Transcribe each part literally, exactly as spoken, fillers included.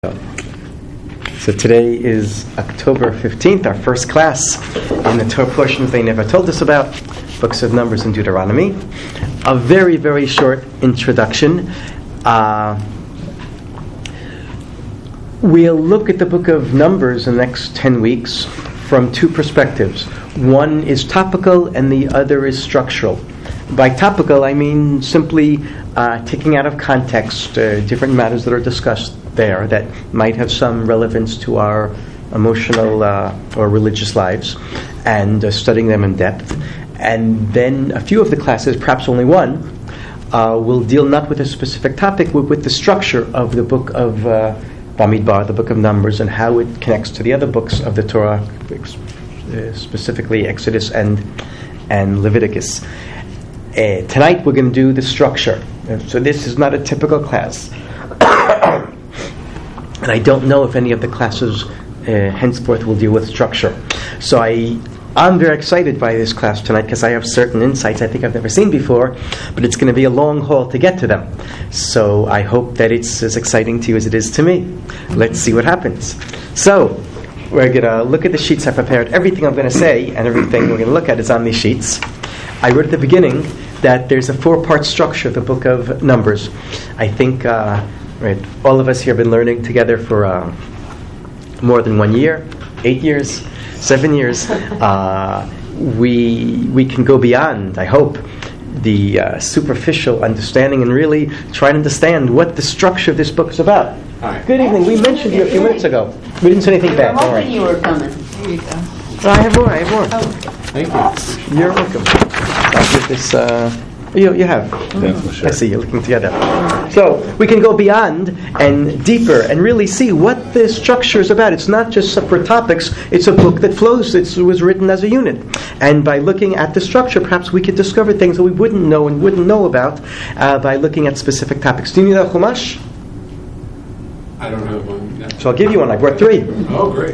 So today is October fifteenth, our first class in the Torah portions they never told us about, books of Numbers and Deuteronomy. A very, very short introduction. Uh, we'll look at the book of Numbers in the next ten weeks from two perspectives. One is topical and the other is structural. By topical, I mean simply uh, taking out of context uh, different matters that are discussed there that might have some relevance to our emotional uh, or religious lives, and uh, studying them in depth. And then a few of the classes, perhaps only one, uh, will deal not with a specific topic, but with the structure of the book of uh, Bamidbar, the book of Numbers, and how it connects to the other books of the Torah, uh, specifically Exodus and and Leviticus. Uh, tonight we're going to do the structure. So this is not a typical class. And I don't know if any of the classes uh, henceforth will deal with structure. So I, I'm very excited by this class tonight because I have certain insights I think I've never seen before, but it's going to be a long haul to get to them. So I hope that it's as exciting to you as it is to me. Let's see what happens. So we're going to look at the sheets I prepared. Everything I'm going to say and everything we're going to look at is on these sheets. I wrote at the beginning that there's a four-part structure of the book of Numbers. I think... Uh, Right. All of us here have been learning together for uh, more than one year, eight years, seven years. Uh, we we can go beyond, I hope, the uh, superficial understanding and really try and understand what the structure of this book is about. Hi. Good evening. We mentioned you a few minutes ago. We didn't say anything bad. Don't worry. You were coming. Here you go. I have more. I have more. Oh. Thank you. You're welcome. I'll give this... Uh, You, you have. Yeah, sure. I see, you're looking together. So, we can go beyond and deeper and really see what this structure is about. It's not just separate topics, it's a book that flows. It was written as a unit. And by looking at the structure, perhaps we could discover things that we wouldn't know and wouldn't know about uh, by looking at specific topics. Do you need a chumash? I don't have one. No. So I'll give you one. I brought three. Oh, great.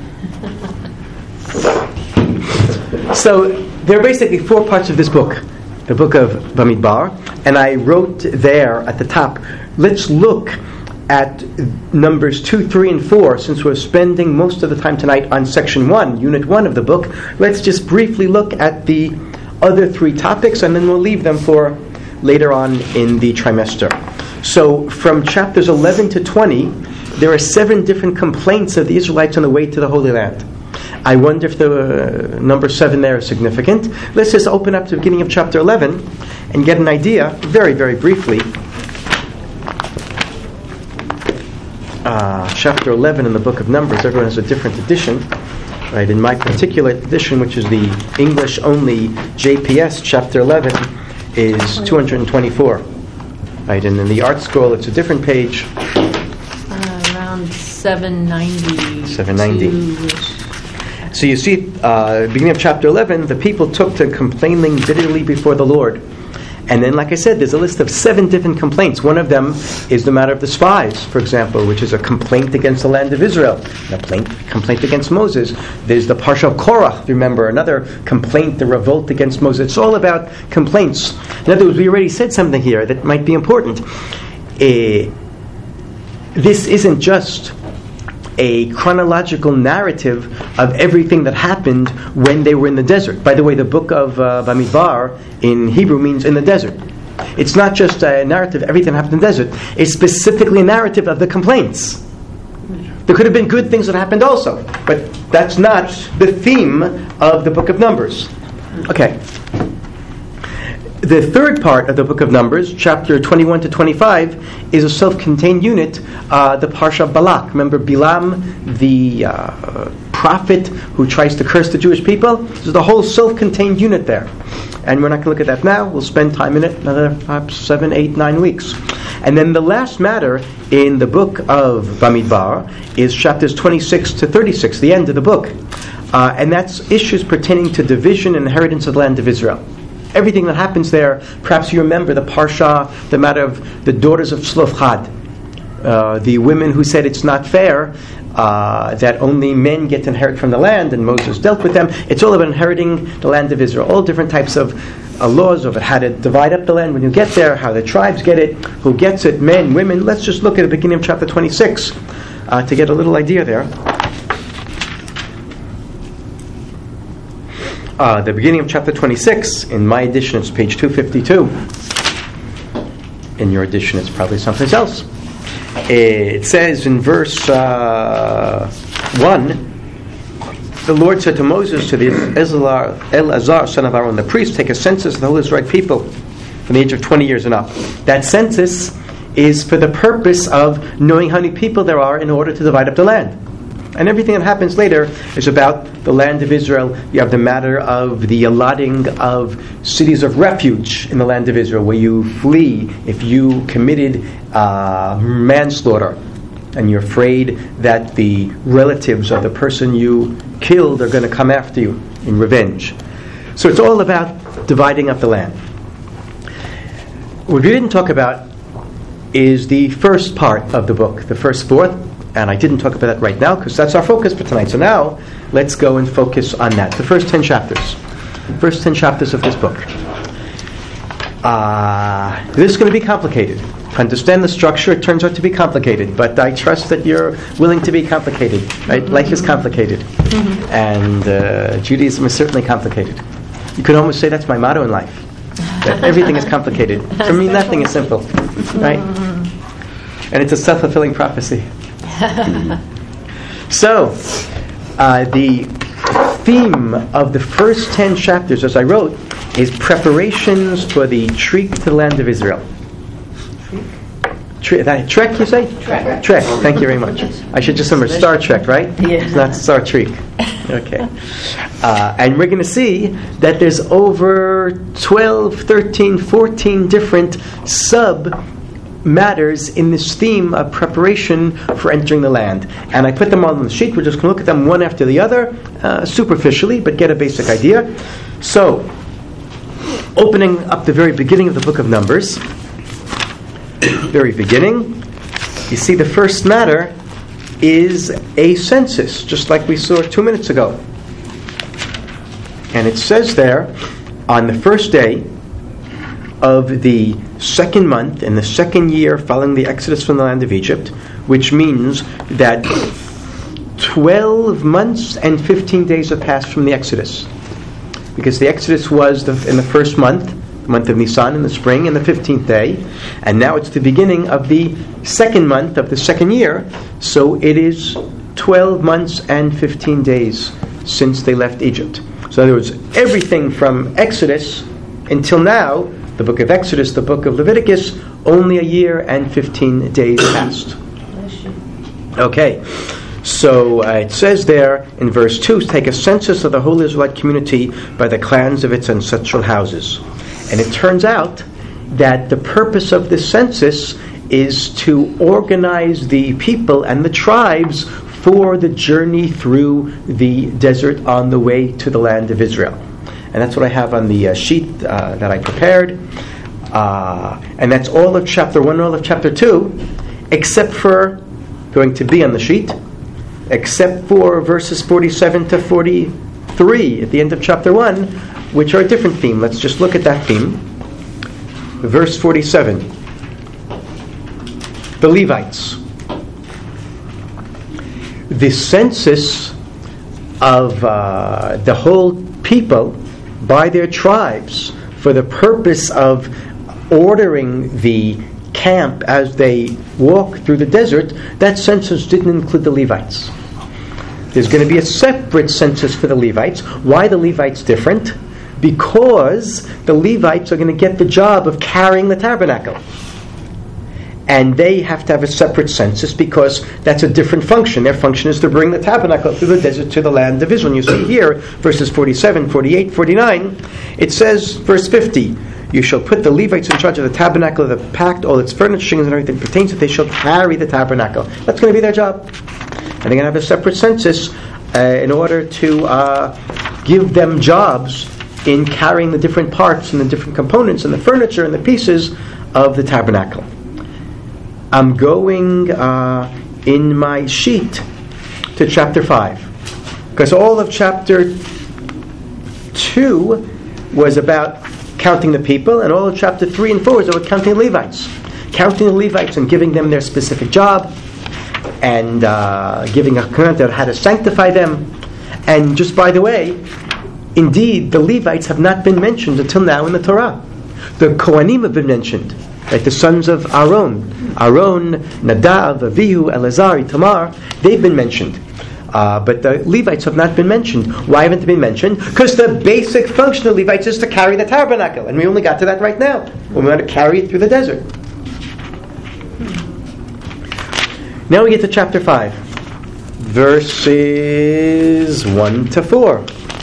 So, there are basically four parts of this book. The book of Bamidbar, and I wrote there at the top, let's look at Numbers two, three, and four, since we're spending most of the time tonight on section one, unit one of the book. Let's just briefly look at the other three topics, and then we'll leave them for later on in the trimester. So, from chapters eleven to twenty, there are seven different complaints of the Israelites on the way to the Holy Land. I wonder if the uh, number seven there is significant. Let's just open up to the beginning of chapter eleven and get an idea, very, very briefly. Uh, chapter eleven in the book of Numbers, everyone has a different edition. Right, in my particular edition, which is the English-only J P S, chapter eleven is two hundred twenty-four. Right, and in the Art Scroll, it's a different page. Uh, around seven ninety. seven ninety. So you see, uh, beginning of chapter eleven, the people took to complaining bitterly before the Lord. And then, like I said, there's a list of seven different complaints. One of them is the matter of the spies, for example, which is a complaint against the land of Israel. A complaint, complaint against Moses. There's the Parsha of Korach, remember, another complaint, the revolt against Moses. It's all about complaints. In other words, we already said something here that might be important. Uh, this isn't just a chronological narrative of everything that happened when they were in the desert. By the way, the book of uh, Bamidbar in Hebrew means in the desert. It's not just a narrative of everything that happened in the desert. It's specifically a narrative of the complaints. There could have been good things that happened also, but that's not the theme of the book of Numbers. Okay. The third part of the book of Numbers, chapter twenty-one to twenty-five, is a self-contained unit, uh, the Parsha of Balak. Remember Bilam, the uh, prophet who tries to curse the Jewish people? There's the whole self-contained unit there. And we're not going to look at that now. We'll spend time in it another perhaps seven, eight, nine weeks. And then the last matter in the book of Bamidbar is chapters twenty-six to thirty-six, the end of the book. Uh, and that's issues pertaining to division and inheritance of the land of Israel. Everything that happens there, perhaps you remember the Parsha, the matter of the daughters of Tzlofchad, uh, the women who said it's not fair uh, that only men get to inherit from the land, and Moses dealt with them. It's all about inheriting the land of Israel, all different types of uh, laws of how to divide up the land when you get there, how the tribes get it, who gets it, men, women. Let's just look at the beginning of chapter twenty-six. uh, to get a little idea there. Uh, the beginning of chapter twenty-six, in my edition it's page two fifty-two. In your edition it's probably someplace else. It says in verse uh, one, the Lord said to Moses, to the Eleazar, son of Aaron, the priest, take a census of the whole Israelite people from the age of twenty years and up. That census is for the purpose of knowing how many people there are in order to divide up the land. And everything that happens later is about the land of Israel. You have the matter of the allotting of cities of refuge in the land of Israel, where you flee if you committed uh, manslaughter and you're afraid that the relatives of the person you killed are going to come after you in revenge. So it's all about dividing up the land. What we didn't talk about is the first part of the book, the first fourth, and I didn't talk about that right now because that's our focus for tonight. So now let's go and focus on that. The first ten chapters. First ten chapters of this book. Uh, this is going to be complicated. To understand the structure, it turns out to be complicated, but I trust that you're willing to be complicated. Right? Mm-hmm. Life is complicated, mm-hmm. and uh, Judaism is certainly complicated. You could almost say that's my motto in life. That everything is complicated. For me, nothing is simple. Right? And it's a self-fulfilling prophecy. So, uh, the theme of the first ten chapters, as I wrote, is preparations for the trek to the land of Israel. Tre- that, trek, you say? Trek. Trek, thank you very much. I should just remember Star Trek, right? Yeah. It's not Star Trek. Okay. Uh, and we're going to see that there's over twelve, thirteen, fourteen different sub matters in this theme of preparation for entering the land. And I put them all on the sheet. We're just going to look at them one after the other, uh, superficially, but get a basic idea. So, opening up the very beginning of the book of Numbers, very beginning, you see the first matter is a census, just like we saw two minutes ago. And it says there, on the first day of the second month in the second year following the exodus from the land of Egypt, which means that twelve months and fifteen days have passed from the exodus. Because the exodus was the, in the first month, the month of Nisan in the spring, and the fifteenth day. And now it's the beginning of the second month of the second year. So it is twelve months and fifteen days since they left Egypt. So in other words, everything from Exodus until now, the book of Exodus, the book of Leviticus, only a year and fifteen days passed. Okay. So uh, it says there in verse two, take a census of the whole Israelite community by the clans of its ancestral houses. And it turns out that the purpose of this census is to organize the people and the tribes for the journey through the desert on the way to the land of Israel. And that's what I have on the uh, sheet uh, that I prepared. Uh, and that's all of chapter one, all of chapter two, except for, going to be on the sheet, except for verses forty-seven to forty-three at the end of chapter one, which are a different theme. Let's just look at that theme. Verse forty-seven. The Levites. The census of uh, the whole people by their tribes for the purpose of ordering the camp as they walk through the desert, that census didn't include the Levites. There's going to be a separate census for the Levites. Why the Levites different? Because the Levites are going to get the job of carrying the tabernacle. And they have to have a separate census because that's a different function. Their function is to bring the tabernacle through the desert to the land of Israel. And you see here, verses forty-seven, forty-eight, forty-nine, it says, verse fifty, you shall put the Levites in charge of the tabernacle of the pact, all its furnishings and everything pertains to it. They shall carry the tabernacle. That's going to be their job. And they're going to have a separate census uh, in order to uh, give them jobs in carrying the different parts and the different components and the furniture and the pieces of the tabernacle. I'm going uh, in my sheet to chapter five, because all of chapter two was about counting the people, and all of chapter three and four is about counting the Levites. Counting the Levites and giving them their specific job, and uh, giving a command on how to sanctify them. And just by the way, indeed, the Levites have not been mentioned until now in the Torah. The Kohanim have been mentioned, like the sons of Aaron. Aaron, Nadav, Avihu, Elazar, Itamar, they've been mentioned. Uh, but the Levites have not been mentioned. Why haven't they been mentioned? Because the basic function of Levites is to carry the tabernacle. And we only got to that right now, when we want to carry it through the desert. Now we get to chapter five. Verses one to four.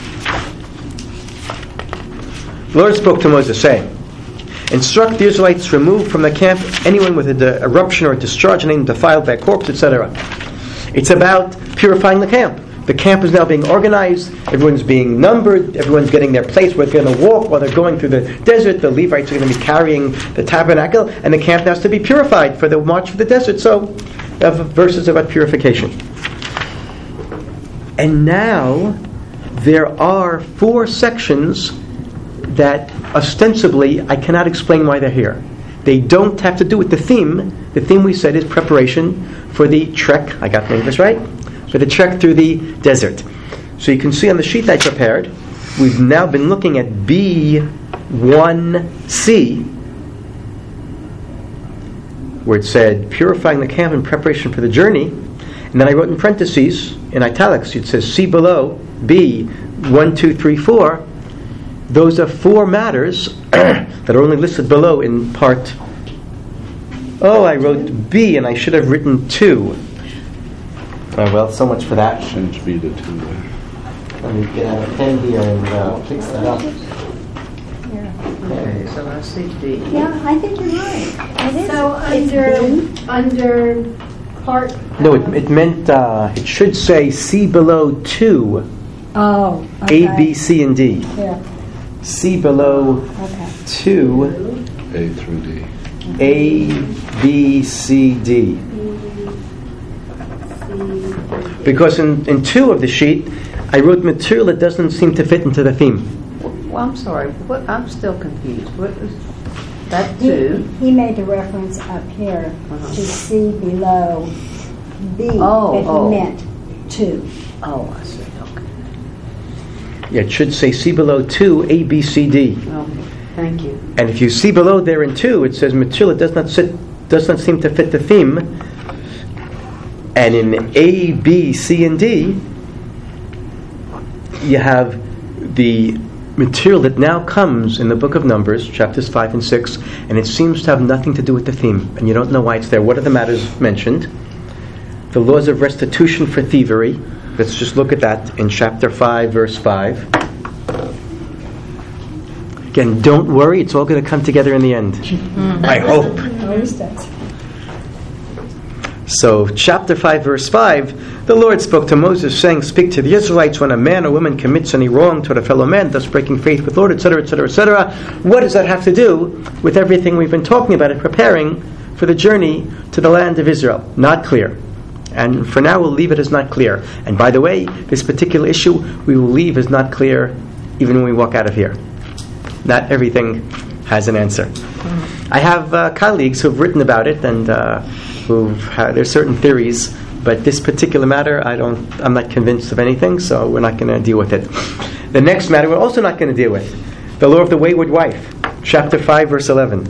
The Lord spoke to Moses, saying, instruct the Israelites to remove from the camp anyone with an eruption or a discharge, anyone defiled by a corpse, et cetera. It's about purifying the camp. The camp is now being organized, everyone's being numbered, everyone's getting their place where they're going to walk while they're going through the desert. The Levites are going to be carrying the tabernacle, and the camp now has to be purified for the march through the desert. So, we have verses about purification. And now, there are four sections that ostensibly I cannot explain why they're here. They don't have to do with the theme. The theme we said is preparation for the trek, I got the English right, for the trek through the desert. So you can see on the sheet I prepared, we've now been looking at B one C, where it said purifying the camp in preparation for the journey. And then I wrote in parentheses, in italics, it says C below, B, one, two, three, four. Those are four matters that are only listed below in part. Oh, I wrote B and I should have written two. Oh, well, so much for that. Shouldn't be the two. Let me get out a pen here and uh, fix that up. Okay, so I see D. Yeah, I think you're right. It is. So It's under, B. under part... No, it, it meant, uh, it should say C below two, Oh, okay. A, B, C, and D. Here, C below okay. two, A through D. A, B, C, D. Because in, in two of the sheet, I wrote material that doesn't seem to fit into the theme. Well, I'm sorry. What? I'm still confused. What is that He, two? he made the reference up here Uh-huh. to C below B, Oh, but he oh. meant two. Oh, I see. Okay. Yeah, it should say C below two, A, B, C, D. Okay. Thank you. And if you see below there in two, it says material that does not sit, does not seem to fit the theme. And in A, B, C, and D, you have the material that now comes in the book of Numbers, chapters five and six, and it seems to have nothing to do with the theme, and you don't know why it's there. What are the matters mentioned? The laws of restitution for thievery. Let's just look at that in chapter five, verse five. Again, don't worry, it's all going to come together in the end. I hope. Always does. So, chapter five, verse five, the Lord spoke to Moses, saying, speak to the Israelites when a man or woman commits any wrong toward a fellow man, thus breaking faith with Lord, et cetera, et cetera, et cetera. What does that have to do with everything we've been talking about and preparing for the journey to the land of Israel? Not clear. And for now, we'll leave it as not clear. And by the way, this particular issue, we will leave as not clear even when we walk out of here. Not everything has an answer. I have uh, colleagues who've written about it, and uh, who've had, there's certain theories, but this particular matter, I don't, I'm not convinced of anything, so we're not going to deal with it. The next matter we're also not going to deal with, the law of the wayward wife, chapter five, verse eleven.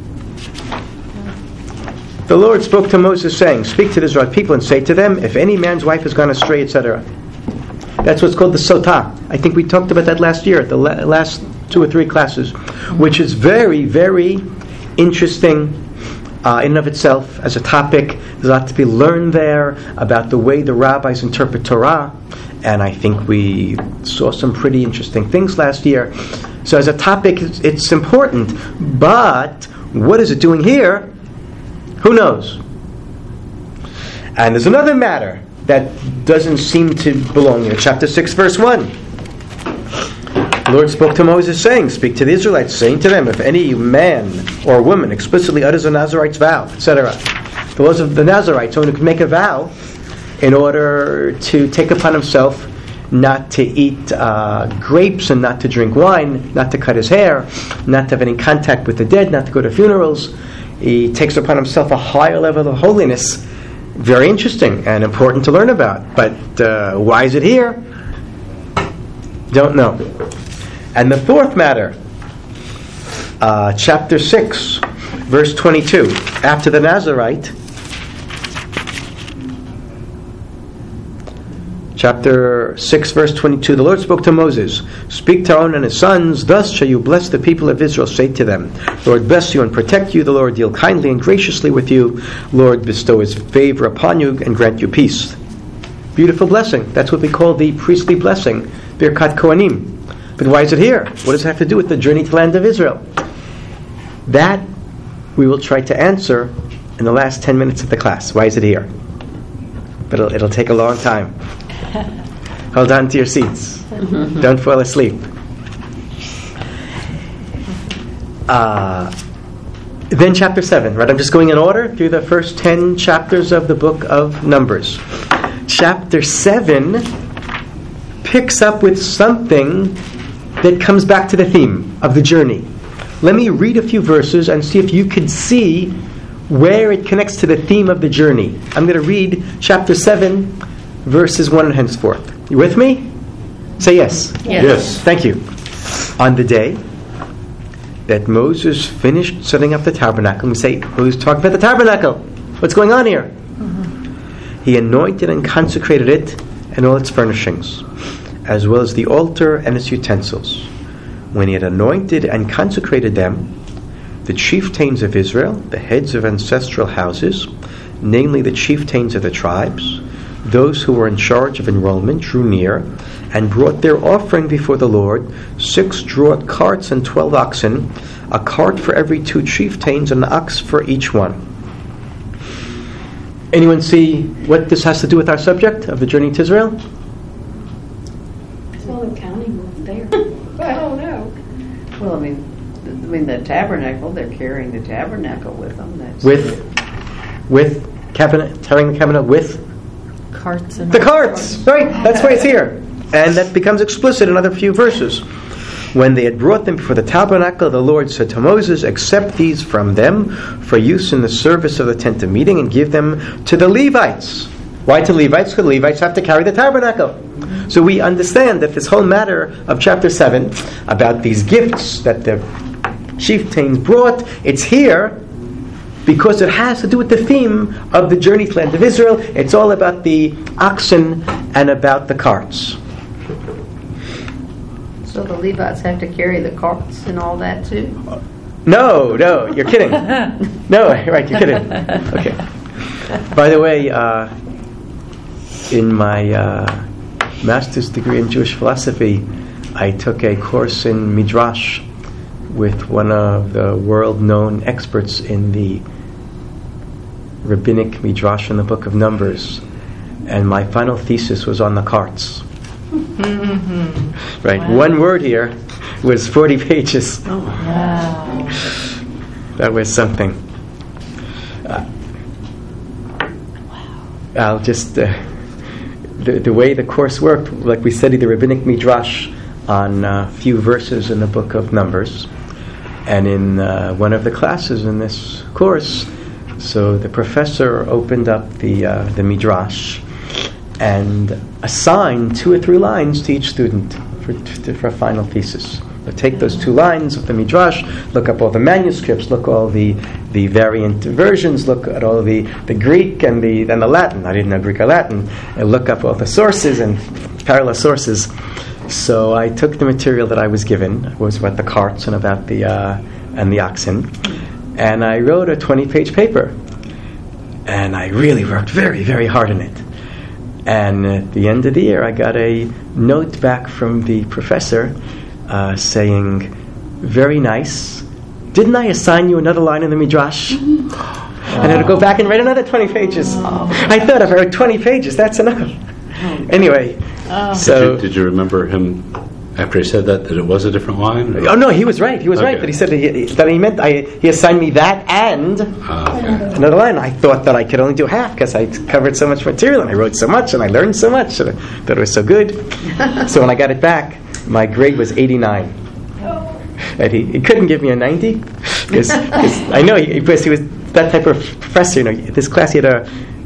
The Lord spoke to Moses, saying, speak to the Israelite people and say to them, if any man's wife has gone astray, et cetera. That's what's called the sotah. I think we talked about that last year, the la- last two or three classes, which is very, very interesting uh, in and of itself as a topic. There's a lot to be learned there about the way the rabbis interpret Torah, and I think we saw some pretty interesting things last year. So as a topic, it's, it's important, but what is it doing here? Who knows? And there's another matter that doesn't seem to belong here. Chapter six, verse one. The Lord spoke to Moses, saying, speak to the Israelites, saying to them, if any man or woman explicitly utters a Nazarite's vow, et cetera. The laws of the Nazarites, someone who can make a vow in order to take upon himself not to eat uh, grapes and not to drink wine, not to cut his hair, not to have any contact with the dead, not to go to funerals. He takes upon himself a higher level of holiness Very interesting and important to learn about. But uh, why is it here? Don't know. And the fourth matter, uh, chapter six, verse twenty-two. After the Nazarite, chapter six, verse twenty-two, the Lord spoke to Moses, "Speak to Aaron and his sons, thus shall you bless the people of Israel. Say to them, Lord bless you and protect you. The Lord deal kindly and graciously with you. Lord bestow his favor upon you and grant you peace." Beautiful blessing. That's what we call the priestly blessing, Birkat Kohanim. But why is it here? What does it have to do with the journey to the land of Israel? That we will try to answer in the last ten minutes of the class. Why is it here? But it'll, it'll take a long time. Hold on to your seats. Don't fall asleep. Uh, then chapter seven, right? I'm just going in order through the first ten chapters of the book of Numbers. Chapter seven picks up with something that comes back to the theme of the journey. Let me read a few verses and see if you could see where it connects to the theme of the journey. I'm going to read chapter seven, verses one and henceforth. You with me? Say yes. Yes. Yes. Thank you. On the day that Moses finished setting up the tabernacle, we say, who's talking about the tabernacle? What's going on here? Mm-hmm. He anointed and consecrated it and all its furnishings, as well as the altar and its utensils. When he had anointed and consecrated them, the chieftains of Israel, the heads of ancestral houses, namely the chieftains of the tribes, those who were in charge of enrollment, drew near and brought their offering before the Lord, six draught carts and twelve oxen, a cart for every two chieftains and an ox for each one. Anyone see what this has to do with our subject of the journey to Israel? Well, the counting was there. I don't know. Well, I mean, th- I mean the tabernacle. They're carrying the tabernacle with them. That's With, with cabinet, carrying the cabinet with Carts and the carts, right? That's why it's here. And that becomes explicit in other few verses. When they had brought them before the tabernacle, the Lord said to Moses, "Accept these from them for use in the service of the tent of meeting and give them to the Levites." Why to Levites? Because the Levites have to carry the tabernacle. So we understand that this whole matter of chapter seven, about these gifts that the chieftains brought, it's here because it has to do with the theme of the journey to the land of Israel. It's all about the oxen and about the carts. So the Levites have to carry the carts and all that too? No, no, you're kidding. No, right, you're kidding. Okay. By the way, uh, in my uh, master's degree in Jewish philosophy, I took a course in Midrash with one of the world-known experts in the rabbinic Midrash in the book of Numbers, and my final thesis was on the carts. Right, Wow. one word here was forty pages. Oh, wow. That was something. Uh, I'll just uh, the the way the course worked, like we studied the rabbinic Midrash on a few verses in the book of Numbers, and in uh, one of the classes in this course, so the professor opened up the uh, the Midrash and assigned two or three lines to each student for, for a final thesis. But take those two lines of the Midrash, look up all the manuscripts, look all the, the variant versions, look at all the, the Greek and the and the Latin. I didn't know Greek or Latin. And look up all the sources and parallel sources. So I took the material that I was given, it was about the carts and about the uh, and the oxen, and I wrote a twenty-page paper. And I really worked very, very hard on it. And at the end of the year, I got a note back from the professor uh, saying, "Very nice. Didn't I assign you another line in the Midrash?" And I had to go back and write another twenty pages. I thought if I wrote twenty pages, that's enough. Anyway, so... Did you, did you remember him, after he said that, that it was a different line? Or? Oh, no, he was right. He was Okay. right. That he said he, that he meant I, he assigned me that and Ah, okay. another line. I thought that I could only do half because I covered so much material and I wrote so much and I learned so much and I thought it was so good. So when I got it back, my grade was eighty-nine. And he, he couldn't give me a ninety because I know he, because he was that type of professor. You know, this class he had a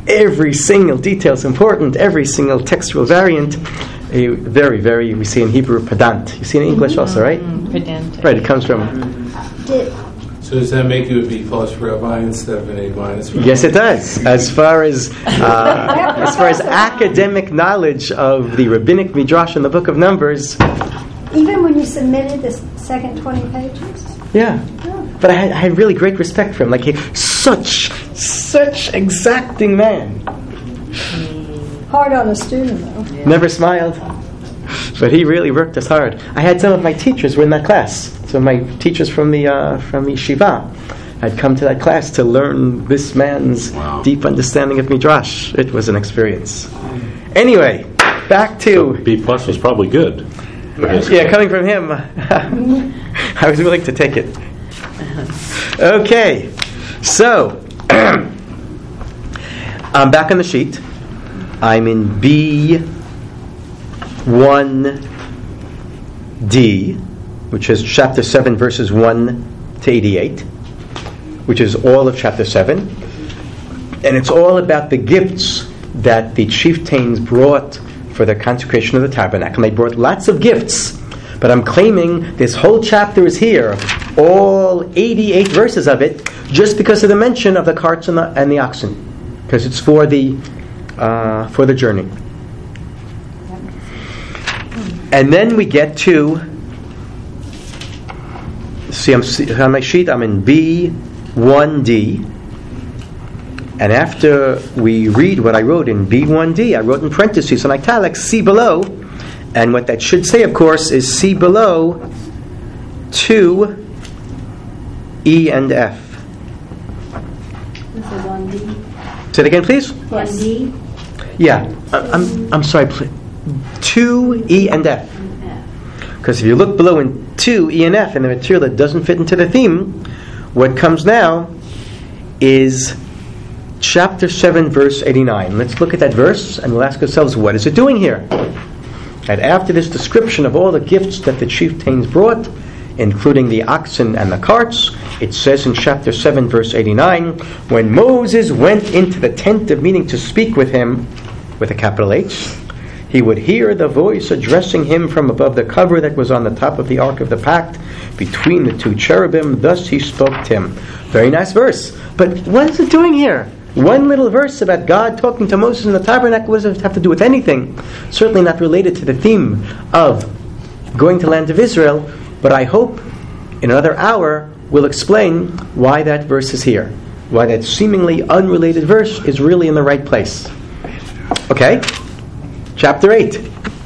every single detail is important, every single textual variant. A very, very, we see in Hebrew, pedant. You see in English also, right? Mm, pedantic. Right, it comes from... Did, So does that make you a B plus rabbi instead of an A minus rabbi? Yes, it does. As far as uh, as far as academic knowledge of the rabbinic midrash in the Book of Numbers, even when you submitted the second twenty pages? yeah. But I had, I had really great respect for him. Like he, such, such exacting man. Hard on a student, though. Never smiled, but he really worked us hard. I had some of my teachers were in that class. So my teachers from the uh, from the yeshiva had come to that class to learn this man's Wow. deep understanding of midrash. It was an experience. Anyway, back So to B plus was probably good. for his- yeah, coming from him, I was willing to take it. Okay, so I'm back on the sheet. I'm in B one D, which is chapter seven, verses one to eighty-eight, which is all of chapter seven. And it's all about the gifts that the chieftains brought for the consecration of the tabernacle. And they brought lots of gifts. But I'm claiming this whole chapter is here, all eighty-eight verses of it, just because of the mention of the carts and the, and the oxen. Because it's for the, uh, for the journey. And then we get to... See, I'm on my sheet, I'm in B one D. And after we read what I wrote in B one D, I wrote in parentheses and italics, see below. And what that should say, of course, is see below two E and F. This is one D. Say it again, please. One D. Yeah, I- I'm, I'm sorry, pl- two E and F. Because if you look below in two, E and F, and the material that doesn't fit into the theme, what comes now is chapter seven, verse eighty-nine. Let's look at that verse, and we'll ask ourselves, what is it doing here? And after this description of all the gifts that the chieftains brought, including the oxen and the carts, it says in chapter seven, verse eighty-nine, when Moses went into the tent of meeting to speak with him, with a capital H, he would hear the voice addressing him from above the cover that was on the top of the Ark of the Pact, between the two cherubim. Thus he spoke to him. Very nice verse. But what is it doing here? One little verse about God talking to Moses in the tabernacle. What does it have to do with anything? Certainly not related to the theme of going to the land of Israel. But I hope in another hour we'll explain why that verse is here. Why that seemingly unrelated verse is really in the right place. Okay? Chapter eight.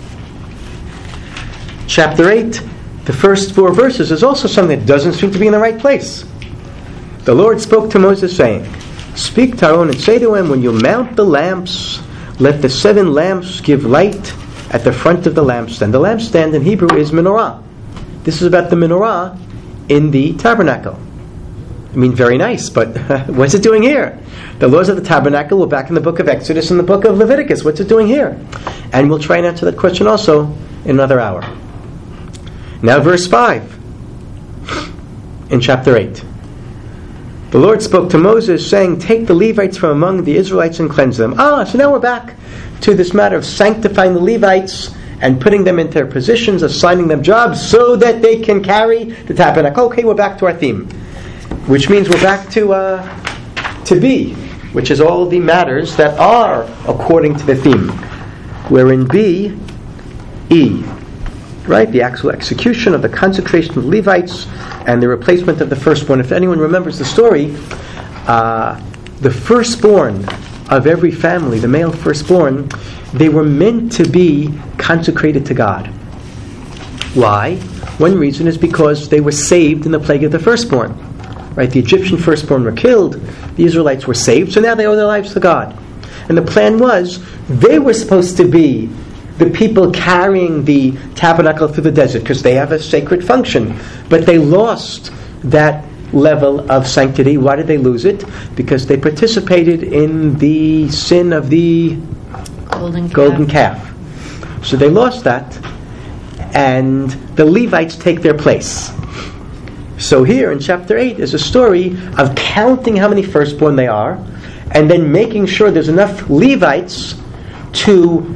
Chapter eight, the first four verses, is also something that doesn't seem to be in the right place. The Lord spoke to Moses, saying, speak to Aaron and say to him, when you mount the lamps, let the seven lamps give light at the front of the lampstand. The lampstand in Hebrew is menorah. This is about the menorah in the tabernacle. I mean, very nice, but what's it doing here? The laws of the tabernacle were back in the book of Exodus and the book of Leviticus. What's it doing here? And we'll try and answer that question also in another hour. Now verse five in chapter eight. The Lord spoke to Moses, saying, take the Levites from among the Israelites and cleanse them. Ah, so now we're back to this matter of sanctifying the Levites and putting them into their positions, assigning them jobs so that they can carry the tabernacle. Okay, we're back to our theme. Which means we're back to uh, to B, which is all the matters that are according to the theme. We're in B, E, right? The actual execution of the consecration of the Levites and the replacement of the firstborn. If anyone remembers the story, uh, the firstborn of every family, the male firstborn, they were meant to be consecrated to God. Why? One reason is because they were saved in the plague of the firstborn. Right? The Egyptian firstborn were killed, the Israelites were saved, so now they owe their lives to God. And the plan was, they were supposed to be the people carrying the tabernacle through the desert, because they have a sacred function. But they lost that level of sanctity. Why did they lose it? Because they participated in the sin of the Golden calf. golden calf. So they lost that, and the Levites take their place. So here in chapter eight is a story of counting how many firstborn they are, and then making sure there's enough Levites to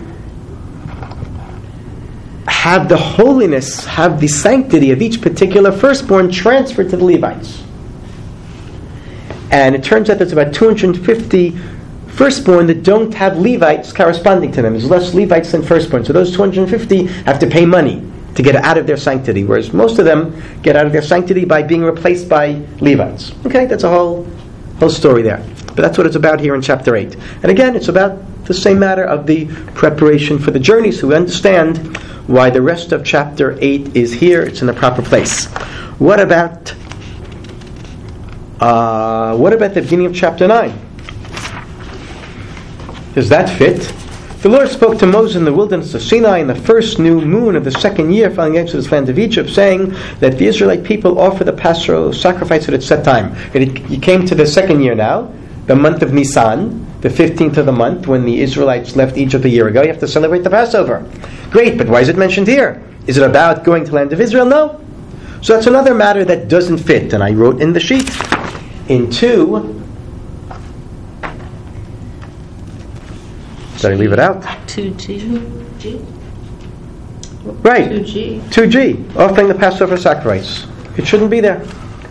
have the holiness, have the sanctity of each particular firstborn transferred to the Levites. And it turns out there's about two hundred fifty firstborn that don't have Levites corresponding to them. There's less Levites than firstborn. So those two hundred fifty have to pay money to get out of their sanctity, whereas most of them get out of their sanctity by being replaced by Levites. Okay, that's a whole whole story there. But that's what it's about here in chapter eight. And again, it's about the same matter of the preparation for the journey, so we understand why the rest of chapter eight is here. It's in the proper place. What about uh, what about the beginning of chapter nine? Does that fit? The Lord spoke to Moses in the wilderness of Sinai in the first new moon of the second year following the exodus land of Egypt, saying that the Israelite people offer the Passover sacrifice at its set time. It came to the second year now, the month of Nisan, the fifteenth of the month, when the Israelites left Egypt a year ago. You have to celebrate the Passover. Great, but why is it mentioned here? Is it about going to the land of Israel? No. So that's another matter that doesn't fit. And I wrote in the sheet, in two... Did I leave it out? two G. Right. two G. two G. Offering the Passover sacrifice. It shouldn't be there.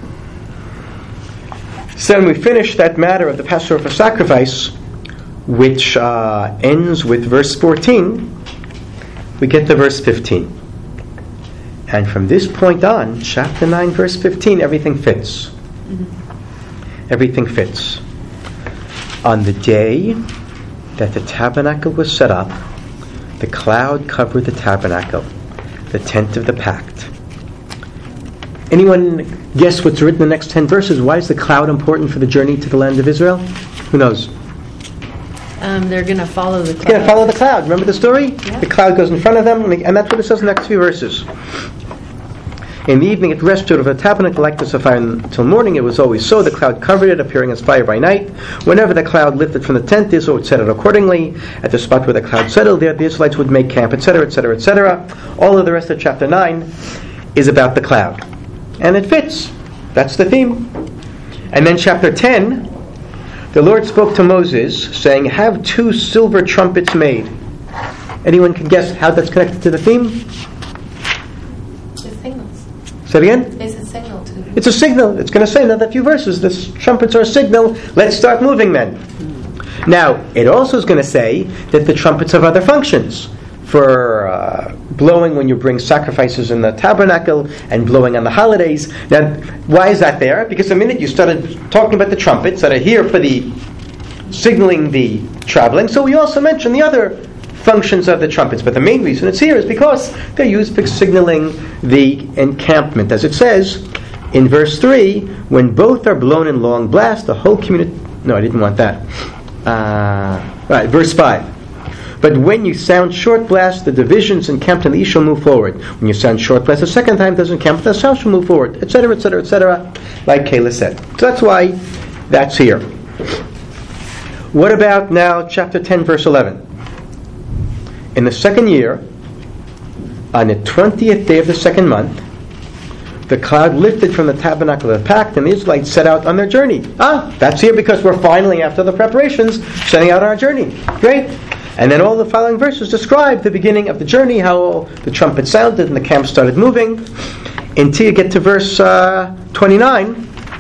So when we finish that matter of the Passover sacrifice, which uh, ends with verse fourteen, we get to verse fifteen. And from this point on, chapter nine, verse fifteen, everything fits. Mm-hmm. Everything fits. On the day that the tabernacle was set up, the cloud covered the tabernacle, the tent of the pact. Anyone guess what's written in the next ten verses? Why is the cloud important for the journey to the land of Israel? Who knows? Um, they're going to follow the cloud. They're going to follow the cloud. Remember the story? Yeah. The cloud goes in front of them, and that's what it says in the next few verses. In the evening it rested over the tabernacle like this of fire until morning. It was always so. The cloud covered it, appearing as fire by night. Whenever the cloud lifted from the tent, Israel would set it accordingly. At the spot where the cloud settled, there the Israelites would make camp, et cetera, et cetera, et cetera. All of the rest of chapter nine is about the cloud. And it fits. That's the theme. And then chapter ten, the Lord spoke to Moses, saying, have two silver trumpets made. Anyone can guess how that's connected to the theme? Say it again? It's a signal to... It's a signal. It's going to say in another few verses, the trumpets are a signal. Let's start moving then. Now, it also is going to say that the trumpets have other functions. For uh, blowing when you bring sacrifices in the tabernacle and blowing on the holidays. Now, why is that there? Because the minute you started talking about the trumpets that are here for the signaling the traveling, so we also mentioned the other functions of the trumpets, but the main reason it's here is because they're used for signaling the encampment. As it says in verse three, when both are blown in long blast, the whole community... No, I didn't want that. Uh, right, verse five. But when you sound short blast, the divisions encamped in the east shall move forward. When you sound short blast the second time, doesn't encamp, the south shall move forward, et cetera, et cetera, et cetera, like Kayla said. So that's why that's here. What about now chapter ten, verse eleven? In the second year, on the twentieth day of the second month, the cloud lifted from the tabernacle of the pact, and the Israelites set out on their journey. Ah, that's here because we're finally, after the preparations, setting out on our journey. Great. And then all the following verses describe the beginning of the journey, how the trumpet sounded and the camp started moving. Until you get to verse uh, twenty-nine,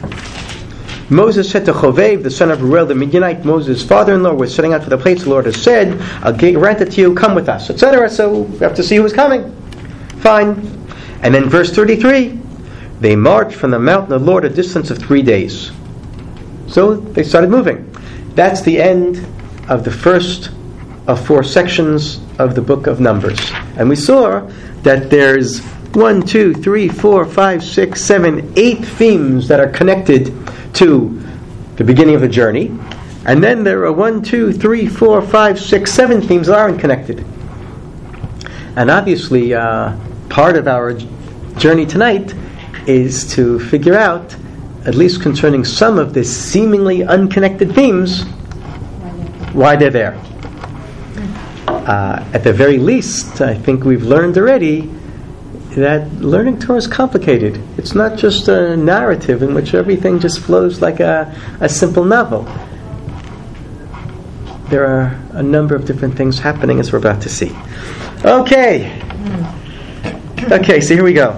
Moses said to Chovev, the son of Ruel the Midianite, Moses' father-in-law, we're setting out for the place the Lord has said, I'll grant it to you, come with us, et cetera. So we have to see who's coming. Fine. And then verse thirty-three, they marched from the mountain of the Lord a distance of three days. So they started moving. That's the end of the first of four sections of the book of Numbers. And we saw that there's one, two, three, four, five, six, seven, eight themes that are connected to the beginning of the journey. And then there are one, two, three, four, five, six, seven themes that aren't connected. And obviously, uh, part of our journey tonight is to figure out, at least concerning some of the seemingly unconnected themes, why they're there. Uh, at the very least, I think we've learned already that learning Torah is complicated. It's not just a narrative in which everything just flows like a, a simple novel. there are a number of different things happening as we're about to see. Okay. Okay, so here we go.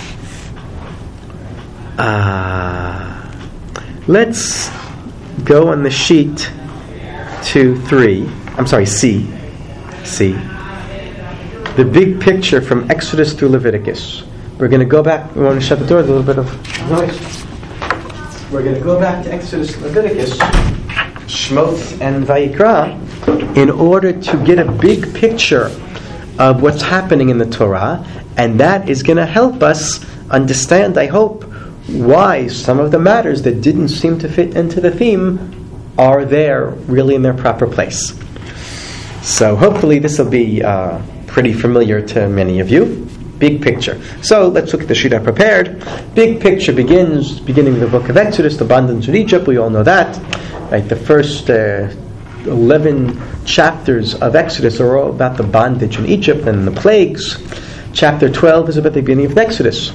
Uh, let's go on the sheet to three. I'm sorry, C. C. The big picture from Exodus through Leviticus. We're going to go back. We want to shut the door. A little bit of noise. We're going to go back to Exodus, Leviticus, Shmot, and Vayikra in order to get a big picture of what's happening in the Torah, and that is going to help us understand, I hope, why some of the matters that didn't seem to fit into the theme are there really in their proper place. So hopefully this will be uh, pretty familiar to many of you. Big picture. So let's look at the sheet I prepared. Big picture begins beginning with the book of Exodus, the bondage in Egypt. We all know that. Right, the first uh, eleven chapters of Exodus are all about the bondage in Egypt and the plagues. Chapter twelve is about the beginning of the Exodus.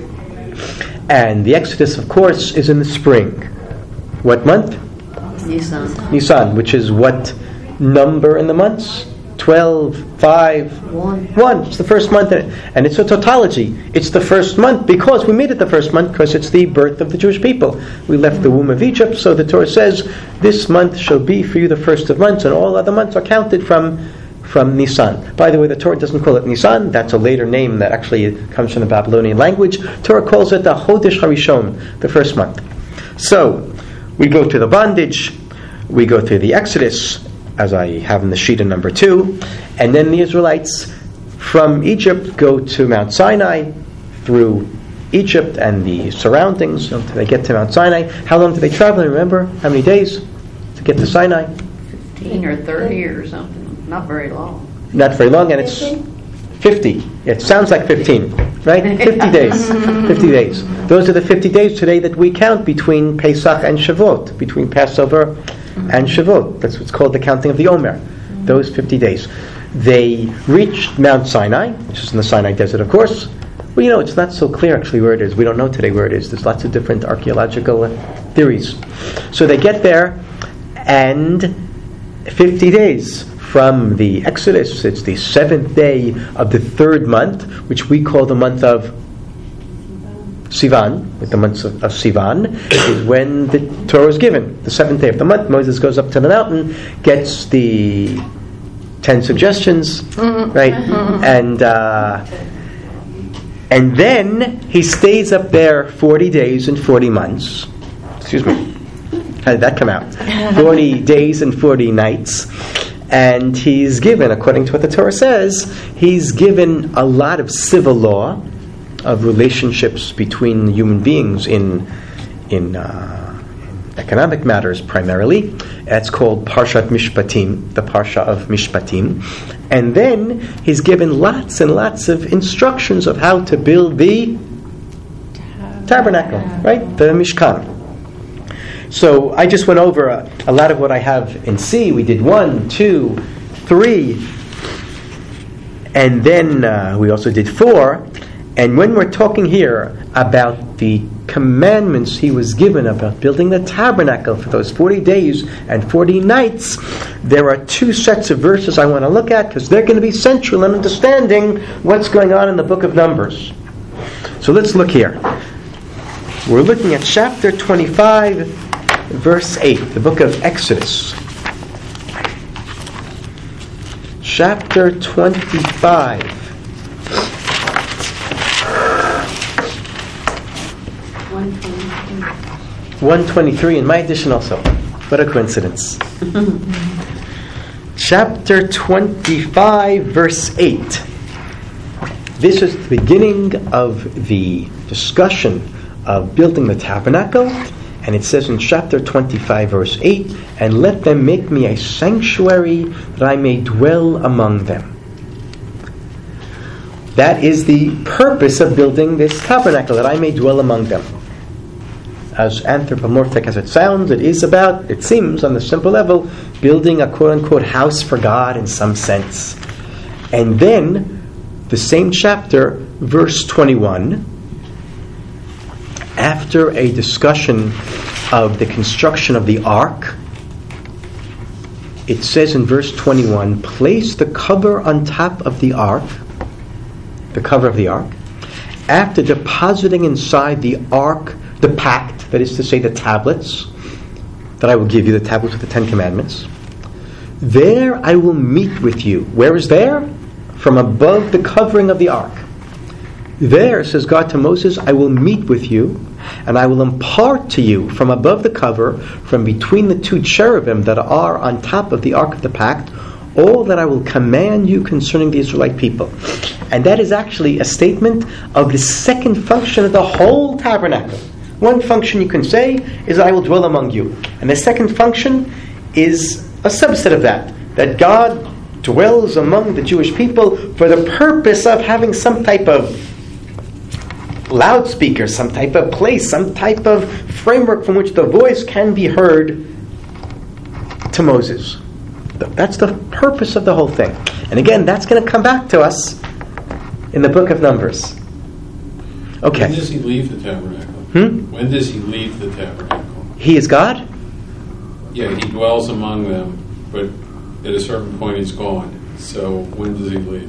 And the Exodus, of course, is in the spring. What month? Nisan. Nisan, which is what number in the months? twelve, five, One. one. It's the first month in it. And it's a tautology. It's the first month because we made it the first month because it's the birth of the Jewish people. We left the womb of Egypt, so the Torah says, this month shall be for you the first of months, and all other months are counted from from Nisan. By the way, the Torah doesn't call it Nisan. That's a later name that actually comes from the Babylonian language. Torah calls it the Chodesh Harishon, the first month. So, we go to the bondage, we go through the Exodus, as I have in the sheet in number two, and then the Israelites from Egypt go to Mount Sinai through Egypt and the surroundings until they get to Mount Sinai. How long do they travel? Remember? How many days to get to Sinai? fifteen or thirty or something. Not very long. Not very long, and it's fifty. It sounds like fifteen, right? fifty days. fifty days. Those are the fifty days today that we count between Pesach and Shavuot, between Passover and Shavuot. That's what's called the counting of the Omer. Those fifty days. They reached Mount Sinai, which is in the Sinai Desert, of course. Well, you know, it's not so clear actually where it is. We don't know today where it is. There's lots of different archaeological uh, theories. So they get there, and fifty days from the Exodus, it's the seventh day of the third month, which we call the month of Sivan, with the month of, of Sivan, is when the Torah is given. The seventh day of the month, Moses goes up to the mountain, gets the ten suggestions, right, and uh, and then he stays up there forty days and forty months. Excuse me, how did that come out? Forty days and forty nights. And he's given, according to what the Torah says, he's given a lot of civil law, of relationships between human beings in in, uh, in economic matters primarily. It's called Parshat Mishpatim, the Parsha of Mishpatim. And then he's given lots and lots of instructions of how to build the tabernacle, right? The Mishkan. So I just went over a, a lot of what I have in C. We did one, two, three, and then uh, we also did four. And when we're talking here about the commandments he was given about building the tabernacle for those forty days and forty nights, there are two sets of verses I want to look at because they're going to be central in understanding what's going on in the book of Numbers. So let's look here. We're looking at chapter twenty-five, verse eight, the book of Exodus. Chapter twenty-five. one twenty-three in my edition also. What a coincidence. Chapter twenty-five, verse eight. This is the beginning of the discussion of building the tabernacle. And it says in chapter twenty-five, verse eight, and let them make me a sanctuary that I may dwell among them. That is the purpose of building this tabernacle, that I may dwell among them. As anthropomorphic as it sounds, it is about, it seems, on the simple level, building a quote-unquote house for God in some sense. And then, the same chapter, verse twenty-one, after a discussion of the construction of the ark, it says in verse twenty-one, place the cover on top of the ark, the cover of the ark, after depositing inside the ark the pact, that is to say the tablets, that I will give you, the tablets with the Ten Commandments. There I will meet with you. Where is there? From above the covering of the ark. There, says God to Moses, I will meet with you, and I will impart to you from above the cover, from between the two cherubim that are on top of the ark of the pact, all that I will command you concerning the Israelite people. And that is actually a statement of the second function of the whole tabernacle. One function you can say is, I will dwell among you. And the second function is a subset of that, that God dwells among the Jewish people for the purpose of having some type of loudspeaker, some type of place, some type of framework from which the voice can be heard to Moses. That's the purpose of the whole thing. And again, that's going to come back to us in the book of Numbers. Okay. When does he leave the tabernacle? Hmm? When does he leave the tabernacle? He is God? Yeah, he dwells among them, but at a certain point he's gone. So when does he leave?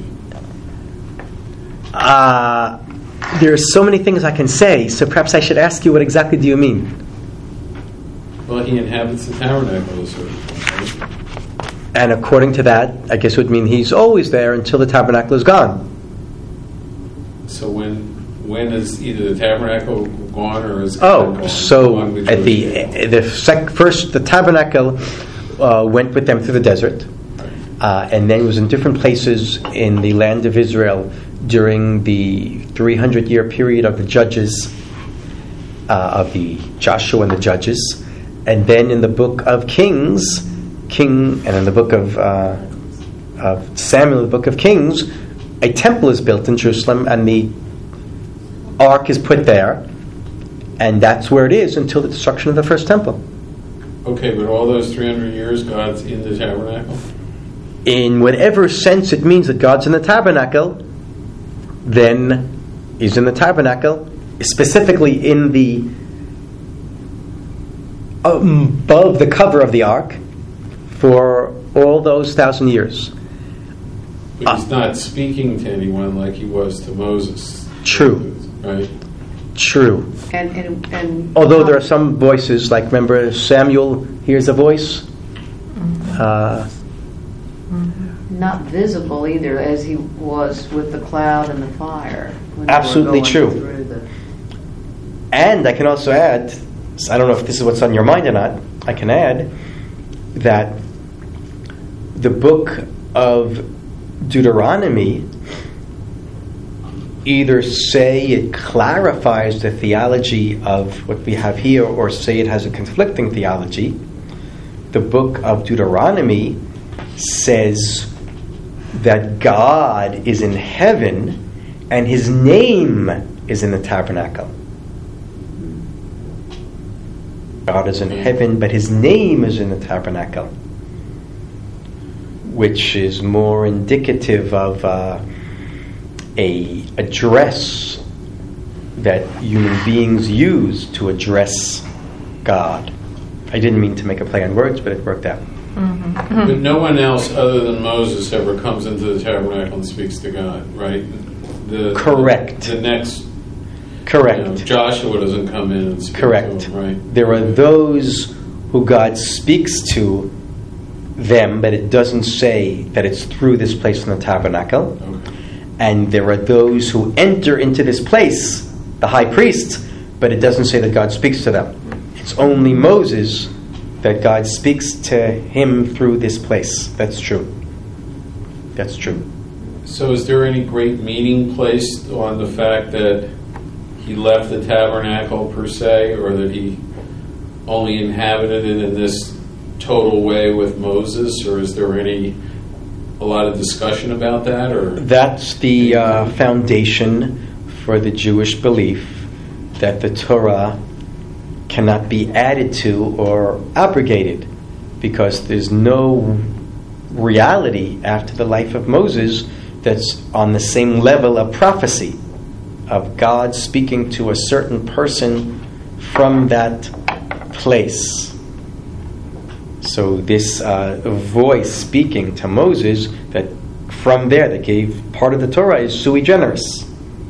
Uh, there are so many things I can say, so perhaps I should ask you, what exactly do you mean? Well, he inhabits the tabernacle at a certain point, right? And according to that, I guess it would mean he's always there until the tabernacle is gone. So when when is either the tabernacle gone or is Oh, God gone so among the at Jewish the people? the sec- first the tabernacle uh, went with them through the desert, uh, and then was in different places in the land of Israel during the three hundred year period of the judges, uh, of the Joshua and the judges, and then in the book of Kings, King, and in the book of uh, of Samuel, the book of Kings, a temple is built in Jerusalem, and the ark is put there, and that's where it is until the destruction of the first temple. Okay, but all those three hundred years, God's in the tabernacle? In whatever sense it means that God's in the tabernacle, then He's in the tabernacle, specifically in the above the cover of the ark for all those thousand years. But he's not speaking to anyone like he was to Moses. True. Right? True. And, and, and Although there are some voices, like remember Samuel hears a voice? Uh, not visible either, as he was with the cloud and the fire. When they were Absolutely going true. through the- And I can also add, I don't know if this is what's on your mind or not, I can add that the book of Deuteronomy either say it clarifies the theology of what we have here or say it has a conflicting theology. The book of Deuteronomy says that God is in heaven and His name is in the tabernacle. God is in heaven, but His name is in the tabernacle, which is more indicative of uh, a address that human beings use to address God. I didn't mean to make a play on words, but it worked out. Mm-hmm. But no one else other than Moses ever comes into the tabernacle and speaks to God, right? The, Correct. The, the next... Correct. You know, Joshua doesn't come in and speak Correct. to him, right? There are those who God speaks to them, but it doesn't say that it's through this place in the tabernacle. Okay. And there are those who enter into this place, the high priest, but it doesn't say that God speaks to them. It's only Moses that God speaks to him through this place. That's true. That's true. So is there any great meaning placed on the fact that he left the tabernacle per se, or that he only inhabited it in this total way with Moses, or is there any a lot of discussion about that? Or that's the uh, foundation for the Jewish belief that the Torah cannot be added to or abrogated, because there's no reality after the life of Moses that's on the same level of prophecy of God speaking to a certain person from that place. So this uh, voice speaking to Moses, that from there that gave part of the Torah, is sui generis.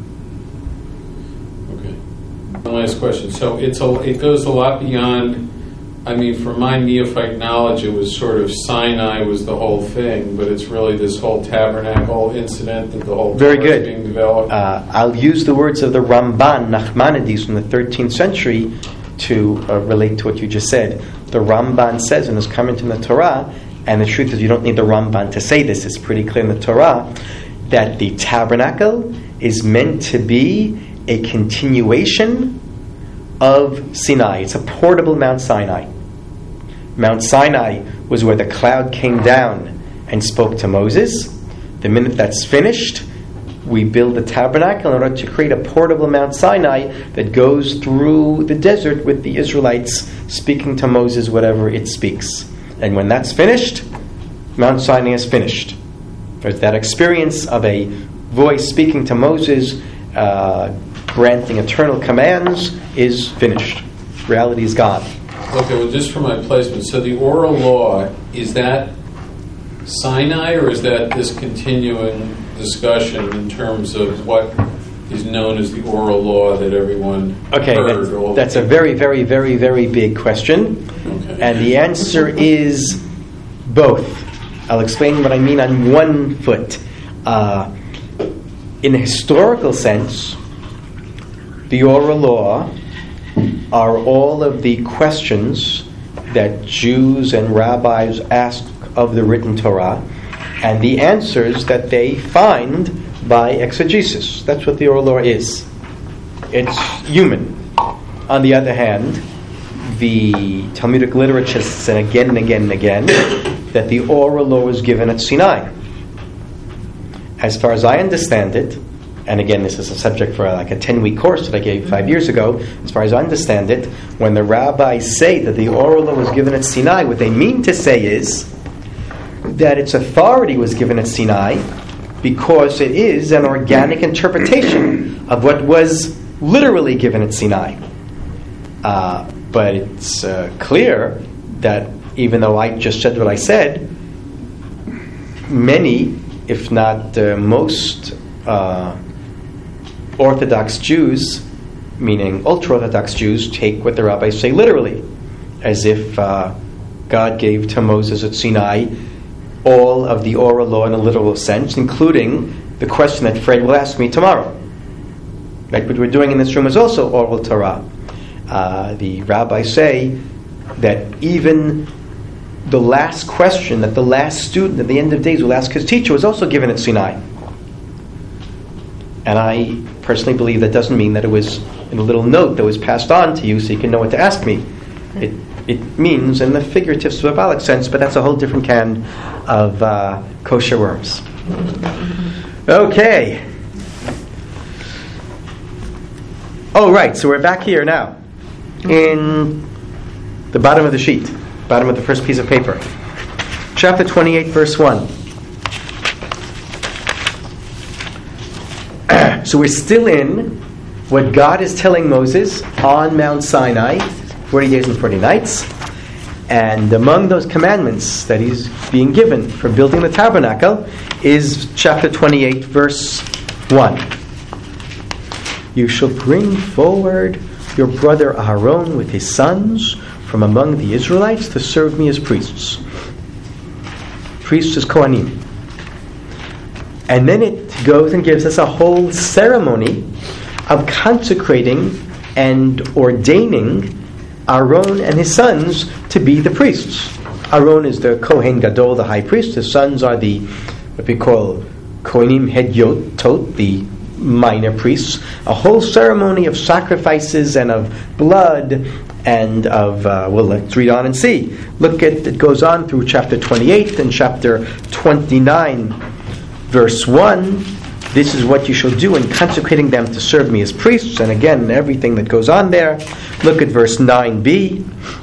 Okay. One last question. So it's a, it goes a lot beyond. I mean, from my neophyte knowledge, it was sort of Sinai was the whole thing, but it's really this whole tabernacle incident that the whole Very Torah good. is being developed. Uh, I'll use the words of the Ramban, Nachmanides, from the thirteenth century to uh, relate to what you just said. The Ramban says in his comment in the Torah, and the truth is you don't need the Ramban to say this, it's pretty clear in the Torah, that the tabernacle is meant to be a continuation of Sinai. It's a portable Mount Sinai. Mount Sinai was where the cloud came down and spoke to Moses. The minute that's finished, we build the tabernacle in order to create a portable Mount Sinai that goes through the desert with the Israelites speaking to Moses whatever it speaks. And when that's finished, Mount Sinai is finished. There's that experience of a voice speaking to Moses, uh, granting eternal commands, is finished. Reality is gone. Okay, well, just for my placement, so the oral law, is that Sinai, or is that this continuing discussion in terms of what is known as the oral law that everyone Okay, heard? that's, all that's a very, very, very, very big question. Okay. And the answer is both. I'll explain what I mean on one foot. Uh, in a historical sense, the oral law are all of the questions that Jews and rabbis ask of the written Torah, and the answers that they find by exegesis. That's what the oral law is. It's human. On the other hand, the Talmudic literature says again and again and again that the oral law was given at Sinai. As far as I understand it, and again, this is a subject for like a ten-week course that I gave five years ago. As far as I understand it, when the rabbis say that the oral law was given at Sinai, what they mean to say is that its authority was given at Sinai because it is an organic interpretation of what was literally given at Sinai. Uh, but it's uh, clear that even though I just said what I said, many, if not uh, most, uh, Orthodox Jews, meaning ultra-Orthodox Jews, take what the rabbis say literally, as if uh, God gave to Moses at Sinai all of the oral law in a literal sense, including the question that Fred will ask me tomorrow. Like what we're doing in this room is also oral Torah. Uh, the rabbis say that even the last question that the last student at the end of days will ask his teacher was also given at Sinai. And I personally believe that doesn't mean that it was in a little note that was passed on to you so you can know what to ask me. It it means in the figurative symbolic sense, but that's a whole different can of uh, kosher worms. Okay. Oh, right, so we're back here now in the bottom of the sheet, bottom of the first piece of paper. Chapter twenty-eight, verse one. So we're still in what God is telling Moses on Mount Sinai, forty days and forty nights. And among those commandments that he's being given for building the tabernacle is chapter twenty-eight, verse one. You shall bring forward your brother Aaron with his sons from among the Israelites to serve me as priests. Priests is Kohanim. And then it goes and gives us a whole ceremony of consecrating and ordaining Aaron and his sons to be the priests. Aaron is the Kohen Gadol, the high priest. His sons are the, what we call Kohanim Hedyotot, the minor priests. A whole ceremony of sacrifices and of blood and of, uh, well, let's read on and see. Look at, it goes on through chapter twenty-eight and chapter twenty-nine, verse one. This is what you shall do in consecrating them to serve me as priests. And again, everything that goes on there. Look at verse nine b.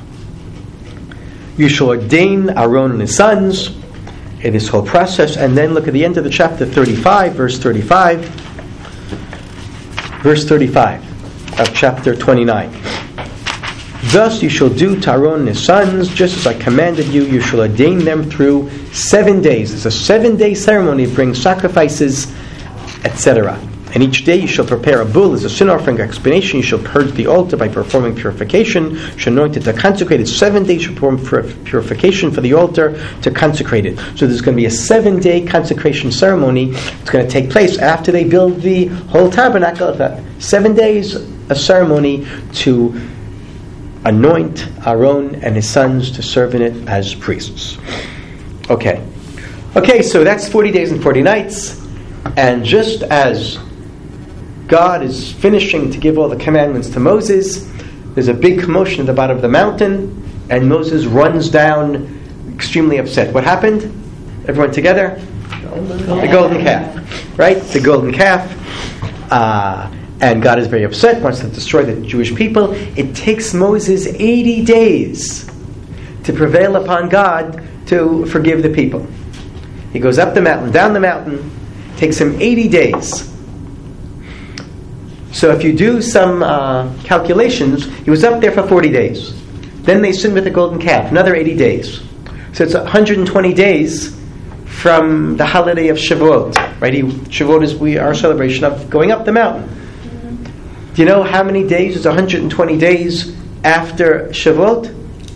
You shall ordain Aaron and his sons in this whole process. And then look at the end of the chapter thirty-five, verse thirty-five. Verse thirty-five of chapter twenty-nine. Thus you shall do to Aaron and his sons, just as I commanded you. You shall ordain them through seven days. It's a seven-day ceremony of bringing sacrifices, et cetera. And each day you shall prepare a bull as a sin offering explanation. You shall purge the altar by performing purification. You shall anoint it to consecrate it. Seven days you shall perform purification for the altar to consecrate it. So there's going to be a seven-day consecration ceremony. It's going to take place after they build the whole tabernacle. Seven days, a ceremony to anoint Aaron and his sons to serve in it as priests. Okay. Okay, so that's forty days and forty nights. And just as God is finishing to give all the commandments to Moses, there's a big commotion at the bottom of the mountain, and Moses runs down extremely upset. What happened? Everyone together? Golden the golden calf. Right? The golden calf. Uh, and God is very upset, wants to destroy the Jewish people. It takes Moses eighty days to prevail upon God to forgive the people. He goes up the mountain, down the mountain, takes him eighty days. So if you do some uh, calculations, he was up there for forty days. Then they sinned with the golden calf, another eighty days. So it's one hundred twenty days from the holiday of Shavuot. Right? He, Shavuot is we, our celebration of going up the mountain. Mm-hmm. Do you know how many days is one hundred twenty days after Shavuot?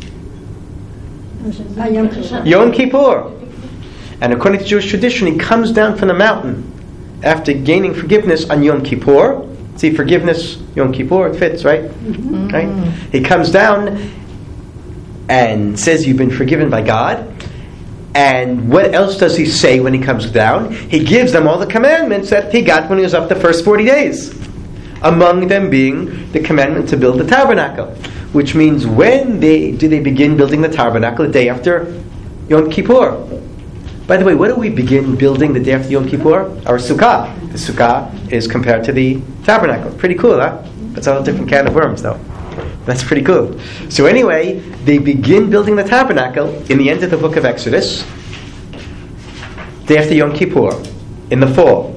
Yom Kippur. And according to Jewish tradition, he comes down from the mountain after gaining forgiveness on Yom Kippur. See, forgiveness, Yom Kippur, it fits, right? Mm-hmm. Right? He comes down and says, you've been forgiven by God. And what else does he say when he comes down? He gives them all the commandments that he got when he was up the first forty days. Among them being the commandment to build the tabernacle. Which means when they do they begin building the tabernacle? The day after Yom Kippur. By the way, what do we begin building the day after Yom Kippur? Our sukkah. The sukkah is compared to the tabernacle. Pretty cool, huh? That's a different can of worms, though. That's pretty cool. So anyway, they begin building the tabernacle in the end of the book of Exodus, day after Yom Kippur, in the fall.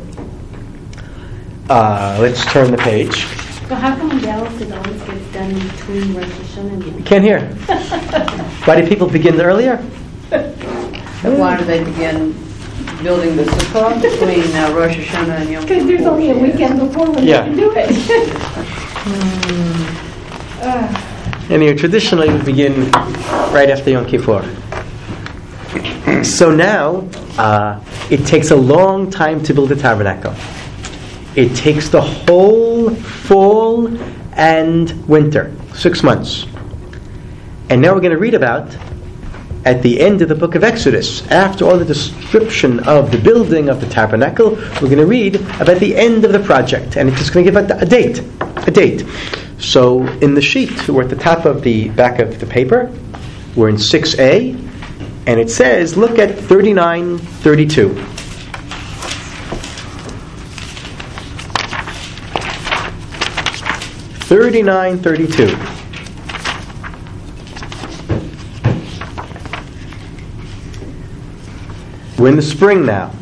Uh, let's turn the page. So how come Dallas it always gets done between Rosh Hashanah and Yom You can't hear. Why do people begin earlier? Why do they begin building the sukkah between uh, Rosh Hashanah and Yom Kippur? Because there's only a weekend before when Yeah. they can do it. uh, Anyway, traditionally we begin right after Yom Kippur. So now, uh, it takes a long time to build a tabernacle. It takes the whole fall and winter, six months. And now we're going to read about, at the end of the book of Exodus, after all the description of the building of the tabernacle, we're going to read about the end of the project. And it's just going to give a, a date. A date. So in the sheet, we're at the top of the back of the paper. We're in six A. And it says, look at thirty-nine thirty-two. thirty-nine thirty-two. We're in the spring now.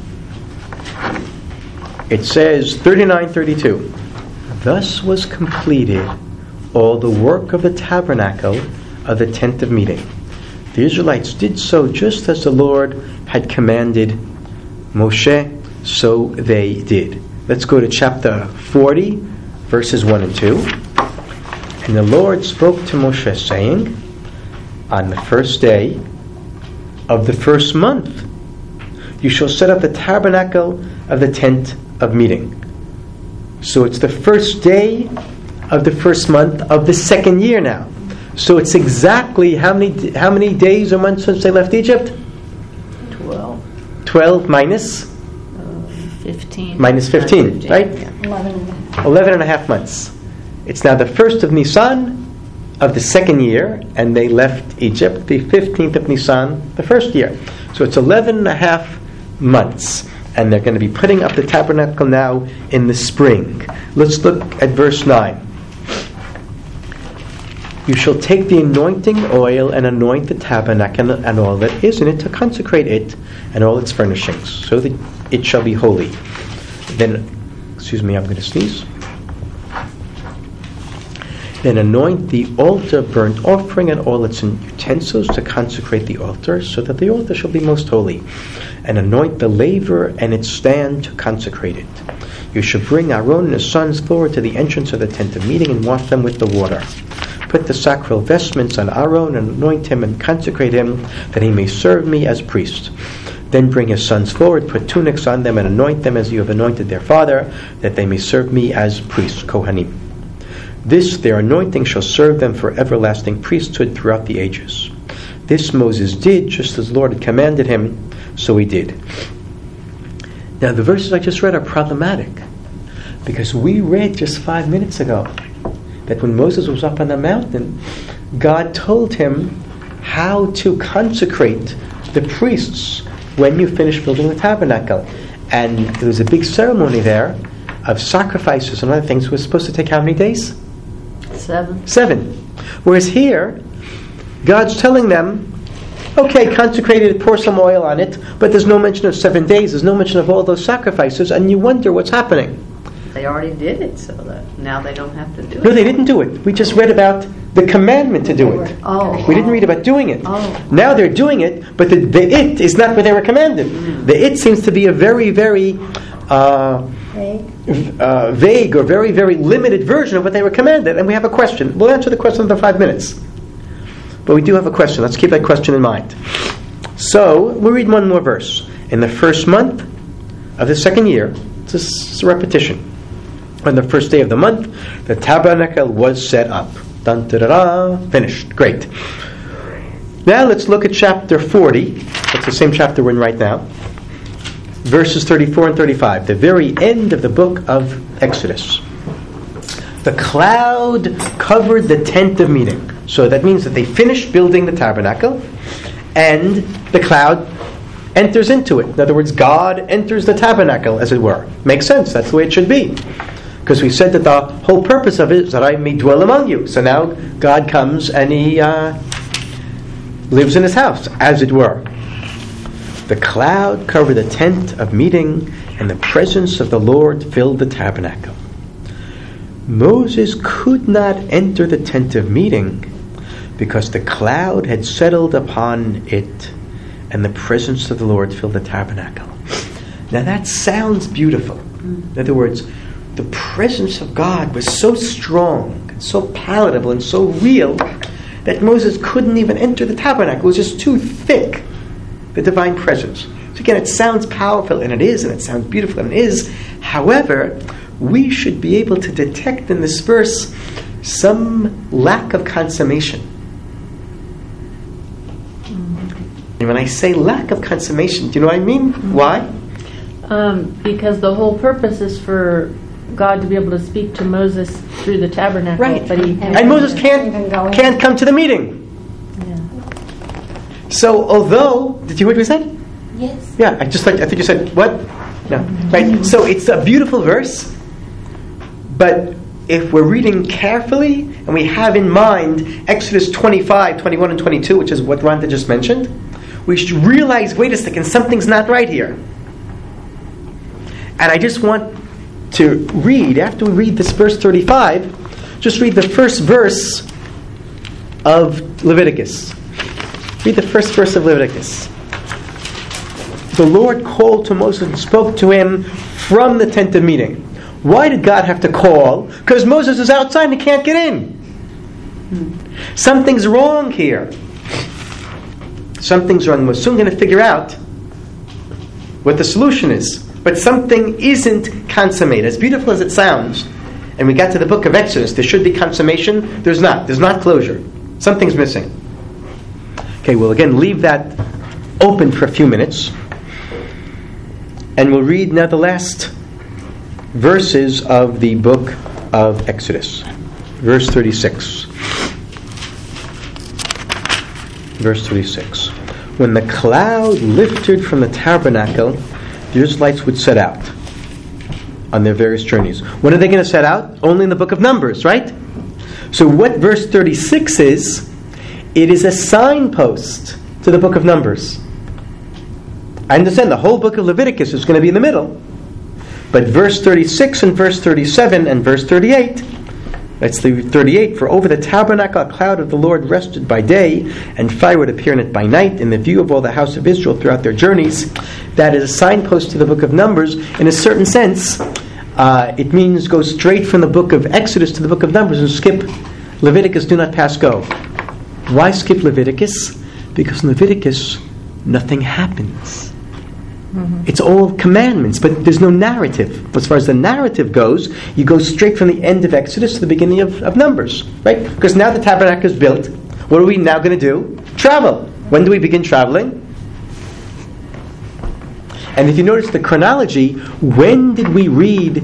It says thirty-nine thirty-two. Thus was completed all the work of the tabernacle of the tent of meeting. The Israelites did so just as the Lord had commanded Moshe, so they did. Let's go to chapter forty, verses one and two. And the Lord spoke to Moshe, saying, on the first day of the first month, you shall set up the tabernacle of the tent of meeting. So it's the first day of the first month of the second year now. So it's exactly how many how many days or months since they left Egypt? Twelve. Twelve minus? Fifteen. Minus fifteen, fifteen, right? yeah. eleven. Eleven and a half months. It's now the first of Nisan of the second year, and they left Egypt the fifteenth of Nisan, the first year. So it's eleven and a half months. And they're going to be putting up the tabernacle now in the spring. Let's look at verse nine. You shall take the anointing oil and anoint the tabernacle and all that is in it to consecrate it and all its furnishings, so that it shall be holy. Then, excuse me, I'm going to sneeze. Then anoint the altar, burnt offering, and all its utensils to consecrate the altar, so that the altar shall be most holy. And anoint the laver and its stand to consecrate it. You shall bring Aaron and his sons forward to the entrance of the tent of meeting and wash them with the water. Put the sacral vestments on Aaron and anoint him and consecrate him, that he may serve me as priest. Then bring his sons forward, put tunics on them, and anoint them as you have anointed their father, that they may serve me as priests, Kohanim. This, their anointing, shall serve them for everlasting priesthood throughout the ages. This Moses did, just as the Lord had commanded him, so he did. Now, the verses I just read are problematic, because we read just five minutes ago that when Moses was up on the mountain, God told him how to consecrate the priests when you finish building the tabernacle. And there was a big ceremony there of sacrifices and other things. It was supposed to take how many days? Seven. Seven. Whereas here, God's telling them, okay, consecrate it, pour some oil on it, but there's no mention of seven days, there's no mention of all those sacrifices, and you wonder what's happening. They already did it, so that now they don't have to do it. No, they didn't do it. We just read about the commandment to do it. Oh. We didn't read about doing it. Oh. Now they're doing it, but the, the it is not what they were commanded. Mm. The it seems to be a very, very uh, Vague. uh, vague or very, very limited version of what they were commanded. And we have a question. We'll answer the question in the five minutes. But we do have a question. Let's keep that question in mind. So, we'll read one more verse. In the first month of the second year, it's a repetition. On the first day of the month, the tabernacle was set up. Dun, da, da, da, finished. Great. Now let's look at chapter forty. That's the same chapter we're in right now. Verses thirty-four and thirty-five. The very end of the book of Exodus. The cloud covered the tent of meeting. So that means that they finished building the tabernacle, and the cloud enters into it. In other words, God enters the tabernacle, as it were. Makes sense. That's the way it should be. Because we said that the whole purpose of it is that I may dwell among you. So now God comes and He uh, lives in His house, as it were. The cloud covered the tent of meeting, and the presence of the Lord filled the tabernacle. Moses could not enter the tent of meeting because the cloud had settled upon it, and the presence of the Lord filled the tabernacle. Now that sounds beautiful. In other words, the presence of God was so strong, and so palatable, and so real that Moses couldn't even enter the tabernacle. It was just too thick, the divine presence. So again, it sounds powerful, and it is, and it sounds beautiful, and it is. However, we should be able to detect in this verse some lack of consummation. And when I say lack of consummation, do you know what I mean? Why? Um, because the whole purpose is for God to be able to speak to Moses through the tabernacle. Right. But he, And Moses can't can't come to the meeting. yeah. So although, did you hear what we said? Yes. Yeah, I just like I think you said what? No. Right. So it's a beautiful verse, but if we're reading carefully and we have in mind Exodus twenty-five, twenty-one, and twenty-two, which is what Rhonda just mentioned, we should realize, wait a second, something's not right here. And I just want to read, after we read this verse thirty-five, just read the first verse of Leviticus. Read the first verse of Leviticus. The Lord called to Moses and spoke to him from the tent of meeting. Why did God have to call? Because Moses is outside and he can't get in. Hmm. Something's wrong here. Something's wrong. We're soon going to figure out what the solution is. But something isn't consummated. As beautiful as it sounds, and we got to the book of Exodus, there should be consummation. There's not. There's not closure. Something's missing. Okay, we'll again leave that open for a few minutes. And we'll read now the last verses of the book of Exodus. Verse thirty-six. Verse thirty-six. When the cloud lifted from the tabernacle, the Israelites would set out on their various journeys. When are they going to set out? Only in the book of Numbers, right? So what verse thirty-six is, it is a signpost to the book of Numbers. I understand the whole book of Leviticus is going to be in the middle. But verse thirty-six and verse thirty-seven and verse thirty-eight That's the thirty-eight. For over the tabernacle a cloud of the Lord rested by day, and fire would appear in it by night, in the view of all the house of Israel throughout their journeys. That is a signpost to the book of Numbers. In a certain sense, uh, it means go straight from the book of Exodus to the book of Numbers and skip Leviticus, do not pass go. Why skip Leviticus? Because in Leviticus, nothing happens. Mm-hmm. It's all commandments, but there's no narrative. As far as the narrative goes, you go straight from the end of Exodus to the beginning of, of Numbers, right? Because now the tabernacle is built. What are we now going to do? Travel. When do we begin traveling? And if you notice the chronology, when did we read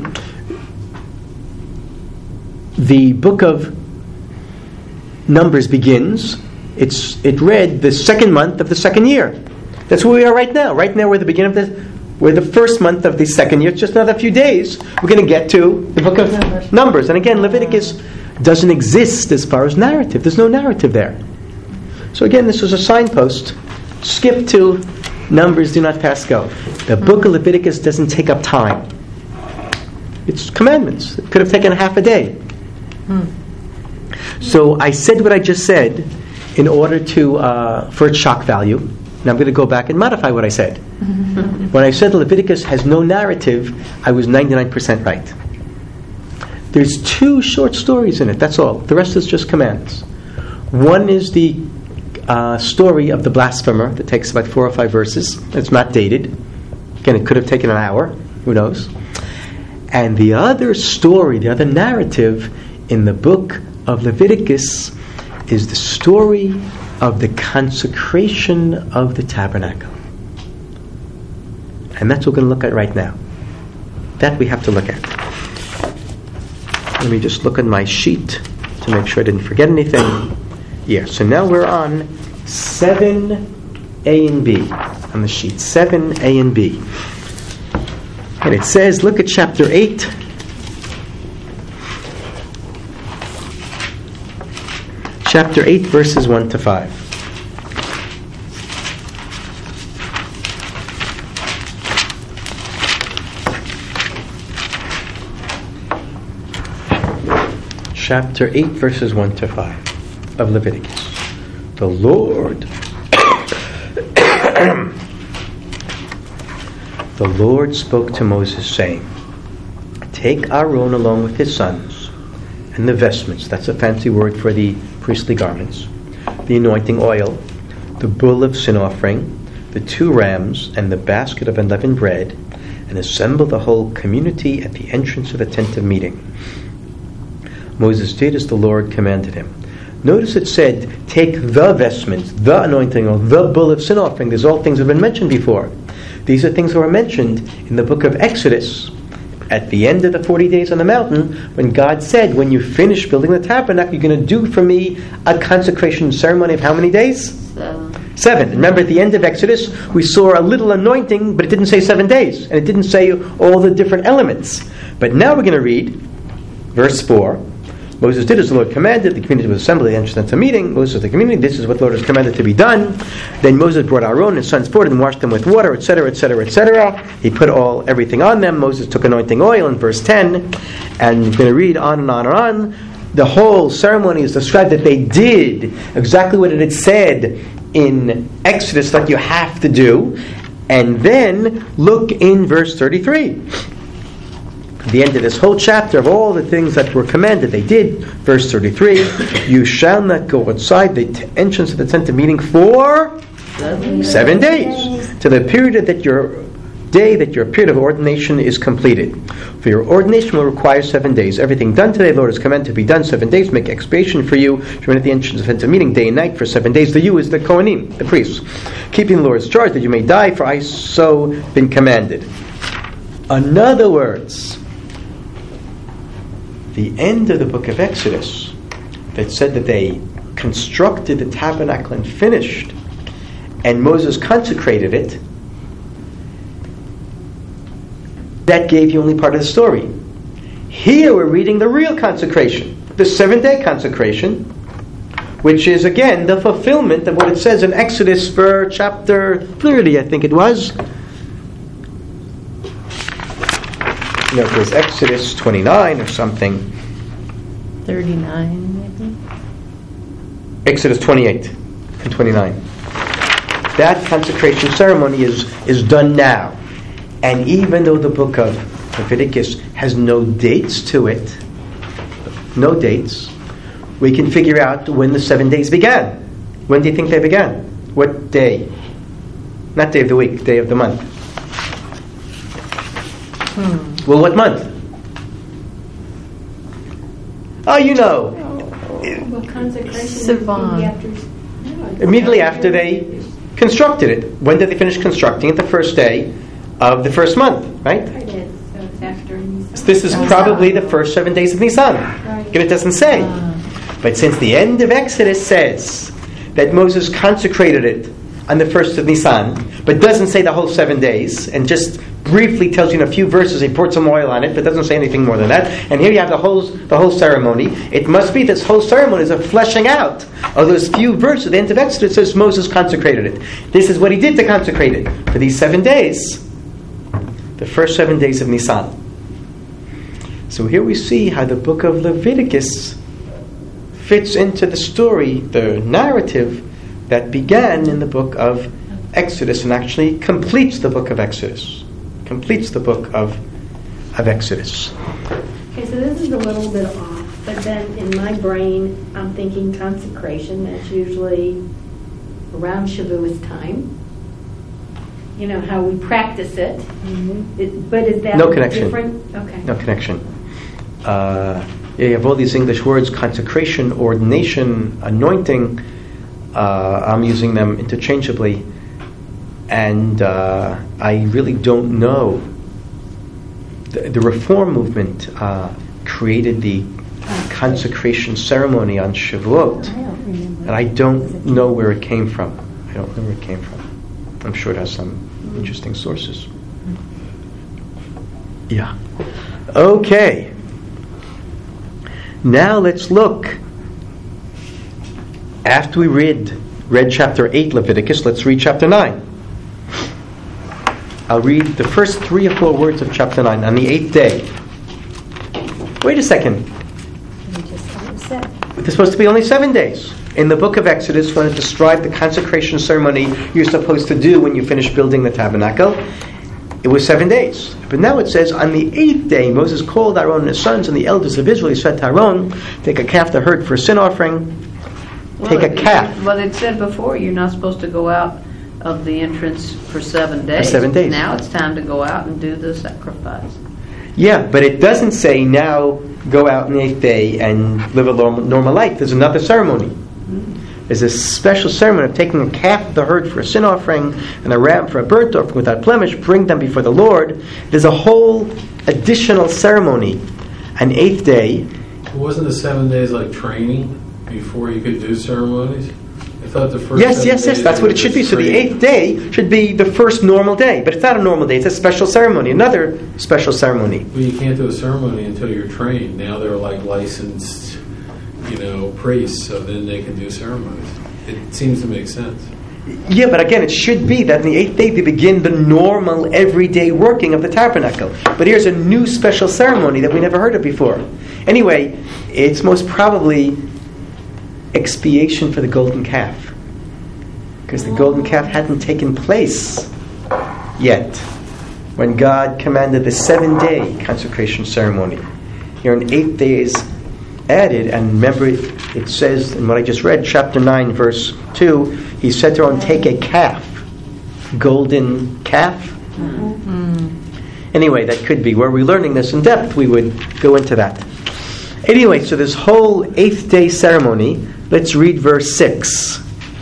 the book of Numbers begins? It's it read the second month of the second year. That's where we are right now. Right now we're at the beginning of the we're the first month of the second year. It's just another few days. We're going to get to the book of Numbers. Numbers. And again, Leviticus doesn't exist as far as narrative. There's no narrative there. So again, this was a signpost. Skip to Numbers, do not pass go. The book of Leviticus doesn't take up time. It's commandments. It could have taken half a day. Hmm. So I said what I just said in order to uh, for its shock value. Now I'm going to go back and modify what I said. When I said Leviticus has no narrative, I was ninety-nine percent right. There's two short stories in it, that's all. The rest is just commands. One is the uh, story of the blasphemer that takes about four or five verses. It's not dated. Again, it could have taken an hour. Who knows? And the other story, the other narrative in the book of Leviticus is the story of the consecration of the tabernacle. And that's what we're going to look at right now. That we have to look at. Let me just look at my sheet to make sure I didn't forget anything. Yeah, so now we're on seven A and B on the sheet. seven A and B. And it says, look at chapter eight. Chapter eight, verses one to five. Chapter eight, verses one to five of Leviticus. The Lord, the Lord spoke to Moses, saying, take Aaron along with his sons, and the vestments, that's a fancy word for the priestly garments, the anointing oil, the bull of sin offering, the two rams, and the basket of unleavened bread, and assemble the whole community at the entrance of the tent of meeting. Moses did as the Lord commanded him. Notice it said, take the vestments, the anointing oil, the bull of sin offering. These all things have been mentioned before. These are things that were mentioned in the book of Exodus. At the end of the forty days on the mountain, when God said, when you finish building the tabernacle, you're going to do for me a consecration ceremony of how many days? Seven. Seven. Remember, at the end of Exodus, we saw a little anointing, but it didn't say seven days. And it didn't say all the different elements. But now we're going to read verse four. Moses did as the Lord commanded. The community was assembled at the entrance of the meeting. Moses said to the community, this is what the Lord has commanded to be done. Then Moses brought Aaron and his sons forward and washed them with water, et cetera, et cetera, et cetera. He put all everything on them. Moses took anointing oil in verse ten. And we're going to read on and on and on. The whole ceremony is described that they did exactly what it had said in Exodus that you have to do. And then look in verse thirty-three. The end of this whole chapter of all the things that were commanded, they did. Verse thirty-three, you shall not go outside the t- entrance of the tent of meeting for seven, seven days, to the period that your day that your period of ordination is completed. For your ordination will require seven days. Everything done today, the Lord has commanded to be done seven days. Make expiation for you. Remain at the entrance of the tent of meeting day and night for seven days. The you is the Kohanim, the priests, keeping the Lord's charge that you may die. For I so been commanded. In other words, the end of the book of Exodus that said that they constructed the tabernacle and finished, and Moses consecrated it, that gave you only part of the story. Here we're reading the real consecration, the seven-day consecration, which is again the fulfillment of what it says in Exodus for chapter thirty, I think it was. No, it was Exodus twenty-nine or something. thirty-nine, maybe? Exodus twenty-eight and twenty-nine. That consecration ceremony is, is done now. And even though the book of Leviticus has no dates to it, no dates, we can figure out when the seven days began. When do you think they began? What day? Not day of the week, day of the month. Hmm. Well, what month? Oh, you know. Well, consecration Sivan. immediately after. No, it's Immediately after they constructed it. When did they finish constructing it? The first day of the first month, right? It is, so it's after Nisan. So this is probably the first seven days of Nisan. Right. And it doesn't say. But since the end of Exodus says that Moses consecrated it on the first of Nisan, but doesn't say the whole seven days, and just briefly tells you in a few verses he poured some oil on it, but doesn't say anything more than that. And here you have the whole the whole ceremony. It must be this whole ceremony is a fleshing out of those few verses at the end of Exodus. It says Moses consecrated it. This is what he did to consecrate it for these seven days, the first seven days of Nisan. So here we see how the book of Leviticus fits into the story, the narrative that began in the book of Exodus and actually completes the book of Exodus. Completes the book of, of Exodus. Okay, so this is a little bit off, but then in my brain, I'm thinking consecration. That's usually around Shavuos time. You know, how we practice it. Mm-hmm. it but is that No connection. different? Okay. No connection. Uh, you have all these English words, consecration, ordination, anointing. Uh, I'm using them interchangeably. And uh, I really don't know. The, the Reform movement uh, created the consecration ceremony on Shavuot. And I don't know where it came from. I don't know where it came from. I'm sure it has some interesting sources. Yeah. Okay. Now let's look. After we read, read chapter eight Leviticus, let's read chapter nine. I'll read the first three or four words of chapter nine. On the eighth day. Wait a second. There's supposed to be only seven days. In the book of Exodus, when it described the consecration ceremony you're supposed to do when you finish building the tabernacle, it was seven days. But now it says, on the eighth day, Moses called Aaron and his sons and the elders of Israel. He said to Aaron, take a calf to herd for a sin offering. Take well, a calf. Well, it said before, you're not supposed to go out of the entrance for seven days. For seven days. Now it's time to go out and do the sacrifice. Yeah, but it doesn't say now go out on the eighth day and live a normal life. There's another ceremony. Mm-hmm. There's a special ceremony of taking a calf of the herd for a sin offering and a ram for a burnt offering without blemish, bring them before the Lord. There's a whole additional ceremony. An eighth day. Wasn't the seven days like training before you could do ceremonies? I thought the first Yes, seven yes, yes, days that's what it was should be. So the training. eighth day should be the first normal day. But it's not a normal day. It's a special ceremony. Another special ceremony. Well, you can't do a ceremony until you're trained. Now they're like licensed, you know, priests, so then they can do ceremonies. It seems to make sense. Yeah, but again, it should be that on the eighth day they begin the normal, everyday working of the tabernacle. But here's a new special ceremony that we never heard of before. Anyway, it's most probably expiation for the golden calf. Because the golden calf hadn't taken place yet when God commanded the seven-day consecration ceremony. Here an eighth day is added, and remember it, it says in what I just read, chapter nine, verse two, he said to Aaron, take a calf, golden calf. Mm-hmm. Anyway, that could be. Were we learning this in depth, we would go into that. Anyway, so this whole eighth day ceremony, let's read verse six.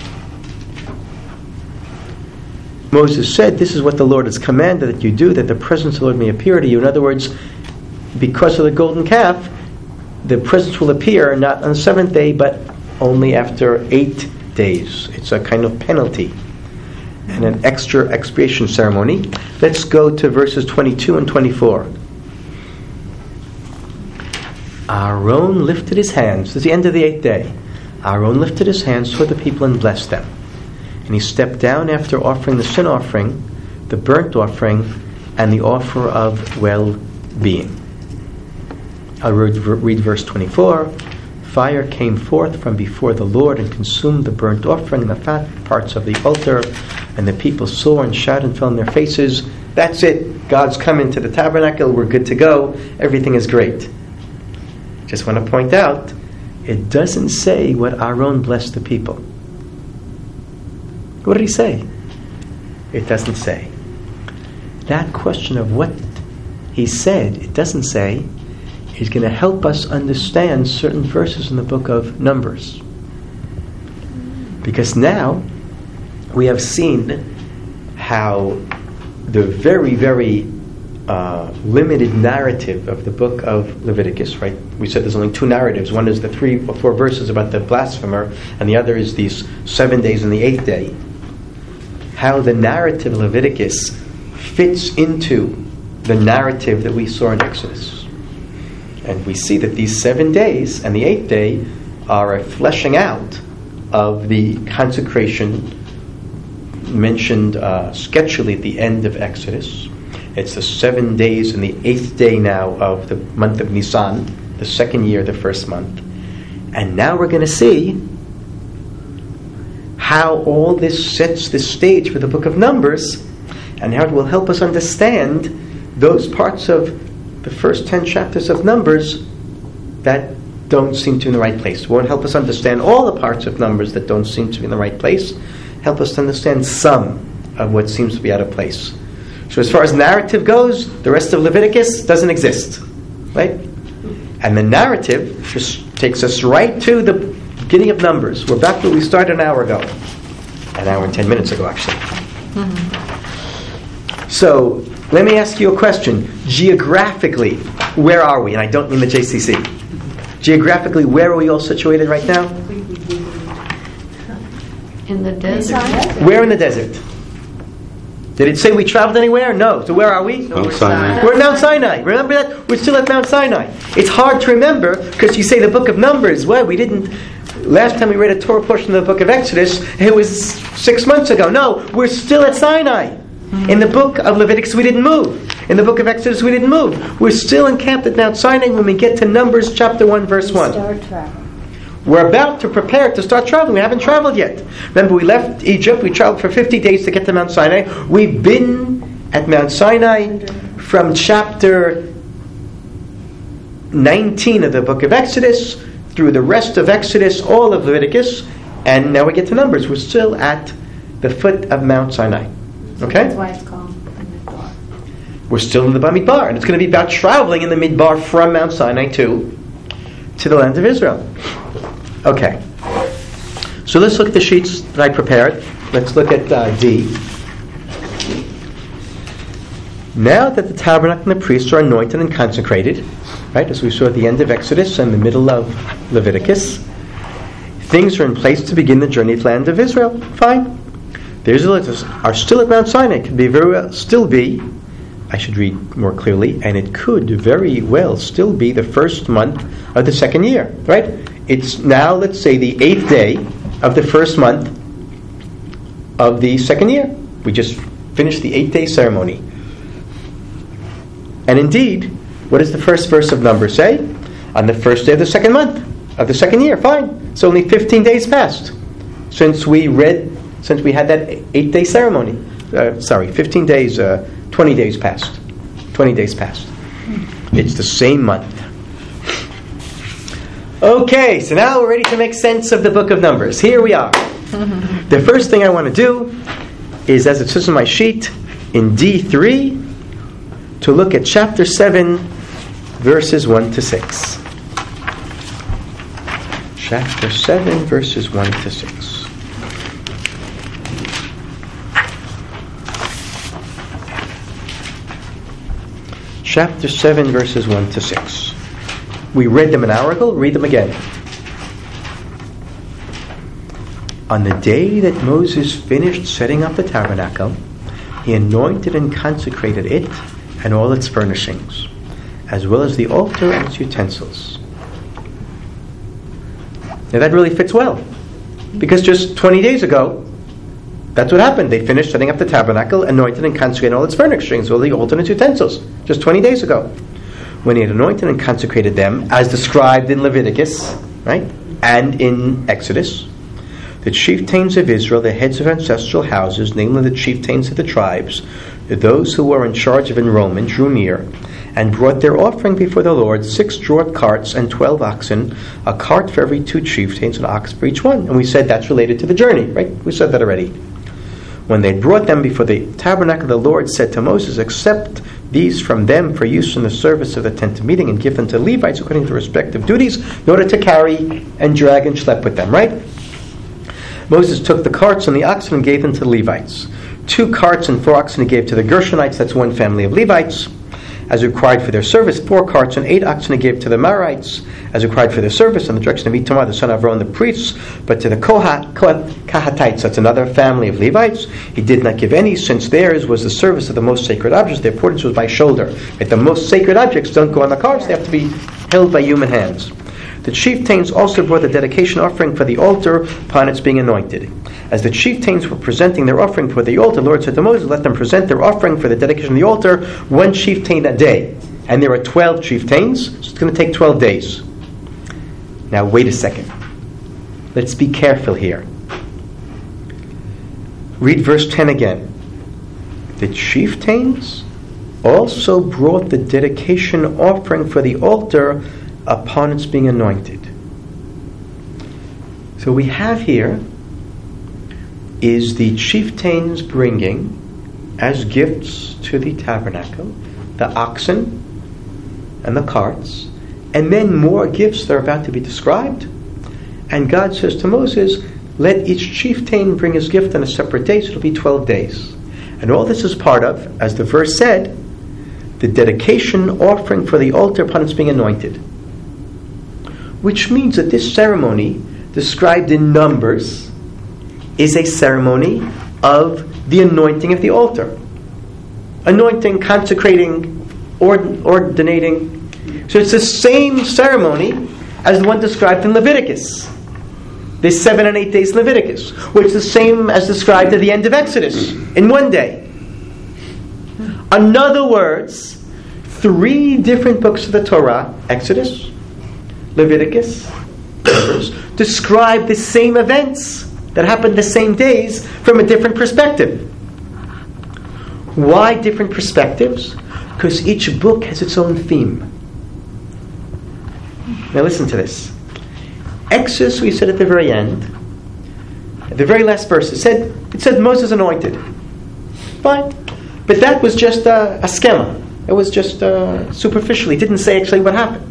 Moses said, this is what the Lord has commanded that you do, that the presence of the Lord may appear to you. In other words, because of the golden calf, the presence will appear not on the seventh day, but only after eight days. It's a kind of penalty and an extra expiation ceremony. Let's go to verses twenty-two and twenty-four. Aaron lifted his hands. This is the end of the eighth day. Aaron lifted his hands toward the people and blessed them. And he stepped down after offering the sin offering, the burnt offering, and the offer of well-being. I'll read, read verse twenty-four. fire came forth from before the Lord and consumed the burnt offering and the fat parts of the altar, and the people saw and shouted and fell on their faces. That's it. God's come into the tabernacle. We're good to go. Everything is great. Just want to point out, it doesn't say what Aaron blessed the people. What did he say? It doesn't say. That question of what he said, it doesn't say, is going to help us understand certain verses in the book of Numbers. Because now we have seen how the very, very uh, limited narrative of the book of Leviticus, right? We said there's only two narratives. One is the three or four verses about the blasphemer, and the other is these seven days and the eighth day. How the narrative of Leviticus fits into the narrative that we saw in Exodus. And we see that these seven days and the eighth day are a fleshing out of the consecration mentioned uh, sketchily at the end of Exodus. It's the seven days and the eighth day now of the month of Nisan, the second year, the first month. And now we're going to see how all this sets the stage for the book of Numbers, and how it will help us understand those parts of the first ten chapters of Numbers that don't seem to be in the right place. It won't help us understand all the parts of Numbers that don't seem to be in the right place. Help us to understand some of what seems to be out of place. So as far as narrative goes, the rest of Leviticus doesn't exist. Right? And the narrative just takes us right to the beginning of Numbers. We're back where we started an hour ago. An hour and ten minutes ago, actually. Mm-hmm. So, let me ask you a question. Geographically, where are we? And I don't mean the J C C. Geographically, where are we all situated right now? In the desert. Where in the desert? Did it say we traveled anywhere? No. So where are we? Mount Sinai. We're at Mount Sinai. Remember that? We're still at Mount Sinai. It's hard to remember because you say the book of Numbers. Well, we didn't... Last time we read a Torah portion of the book of Exodus, it was six months ago. No, we're still at Sinai. In the book of Leviticus, we didn't move. In the book of Exodus, we didn't move. We're still encamped at Mount Sinai when we get to Numbers chapter one, verse one. Start traveling. We're about to prepare to start traveling. We haven't traveled yet. Remember, we left Egypt. We traveled for fifty days to get to Mount Sinai. We've been at Mount Sinai from chapter nineteen of the book of Exodus through the rest of Exodus, all of Leviticus, and now we get to Numbers. We're still at the foot of Mount Sinai. Okay? That's why it's called the Midbar. We're still in the Bamidbar, and it's going to be about traveling in the Midbar from Mount Sinai to, to the land of Israel. Okay. So let's look at the sheets that I prepared. Let's look at uh, D. Now that the tabernacle and the priests are anointed and consecrated, right, as we saw at the end of Exodus and the middle of Leviticus, things are in place to begin the journey to the land of Israel. Fine. The Israelites are still at Mount Sinai. It could be very well still be, I should read more clearly, and it could very well still be the first month of the second year, right? It's now, let's say, the eighth day of the first month of the second year. We just finished the eight-day ceremony. And indeed, what does the first verse of Numbers say? On the first day of the second month of the second year. Fine. So only fifteen days passed since we read, since we had that eight-day ceremony. Uh, sorry, fifteen days, uh, twenty days passed. twenty days passed. It's the same month. Okay, so now we're ready to make sense of the book of Numbers. Here we are. The first thing I want to do is, as it says on my sheet, in D three, to look at chapter seven, verses one to six. Chapter seven, verses one to six. Chapter seven, verses one to six. We read them an hour ago, read them again. On the day that Moses finished setting up the tabernacle, he anointed and consecrated it and all its furnishings, as well as the altar and its utensils. Now that really fits well, because just twenty days ago, that's what happened. They finished setting up the tabernacle, anointed and consecrated all its furnishings, all the altar and its utensils, just twenty days ago. When he had anointed and consecrated them, as described in Leviticus, right? And in Exodus, the chieftains of Israel, the heads of ancestral houses, namely the chieftains of the tribes, those who were in charge of enrollment, drew near and brought their offering before the Lord, six draught carts and twelve oxen, a cart for every two chieftains, an ox for each one. And we said that's related to the journey, right? We said that already. When they brought them before the tabernacle, the Lord said to Moses, accept these from them for use in the service of the tent of meeting and give them to Levites according to their respective duties in order to carry and drag and schlep with them, right? Moses took the carts and the oxen and gave them to the Levites. Two carts and four oxen he gave to the Gershonites, that's one family of Levites, as required for their service. Four carts and eight oxen he gave to the Merites, as required for their service, on the direction of Itamar, the son of Aaron, the priests. But to the Kohat, Kohat, Kahatites, that's another family of Levites, he did not give any, since theirs was the service of the most sacred objects. Their portage was by shoulder. Right? The most sacred objects don't go on the carts, they have to be held by human hands. The chieftains also brought the dedication offering for the altar upon its being anointed. As the chieftains were presenting their offering for the altar, the Lord said to Moses, let them present their offering for the dedication of the altar, one chieftain a day. And there are twelve chieftains, so it's going to take twelve days. Now wait a second. Let's be careful here. Read verse ten again. The chieftains also brought the dedication offering for the altar upon its being anointed. So we have here is the chieftains bringing as gifts to the tabernacle the oxen and the carts, and then more gifts that are about to be described. And God says to Moses, let each chieftain bring his gift on a separate day, so it'll be twelve days. And all this is part of, as the verse said, the dedication offering for the altar upon its being anointed. Which means that this ceremony, described in Numbers, is a ceremony of the anointing of the altar. Anointing, consecrating, ord- ordinating. So it's the same ceremony as the one described in Leviticus. There's seven and eight days in Leviticus, which is the same as described at the end of Exodus, in one day. In other words, three different books of the Torah, Exodus, Leviticus, Numbers, describe the same events that happened the same days from a different perspective. Why different perspectives? Because each book has its own theme. Now listen to this. Exodus, we said at the very end, at the very last verse, it said, it said Moses anointed. Fine. But that was just a, a schema. It was just uh, superficially. It didn't say actually what happened.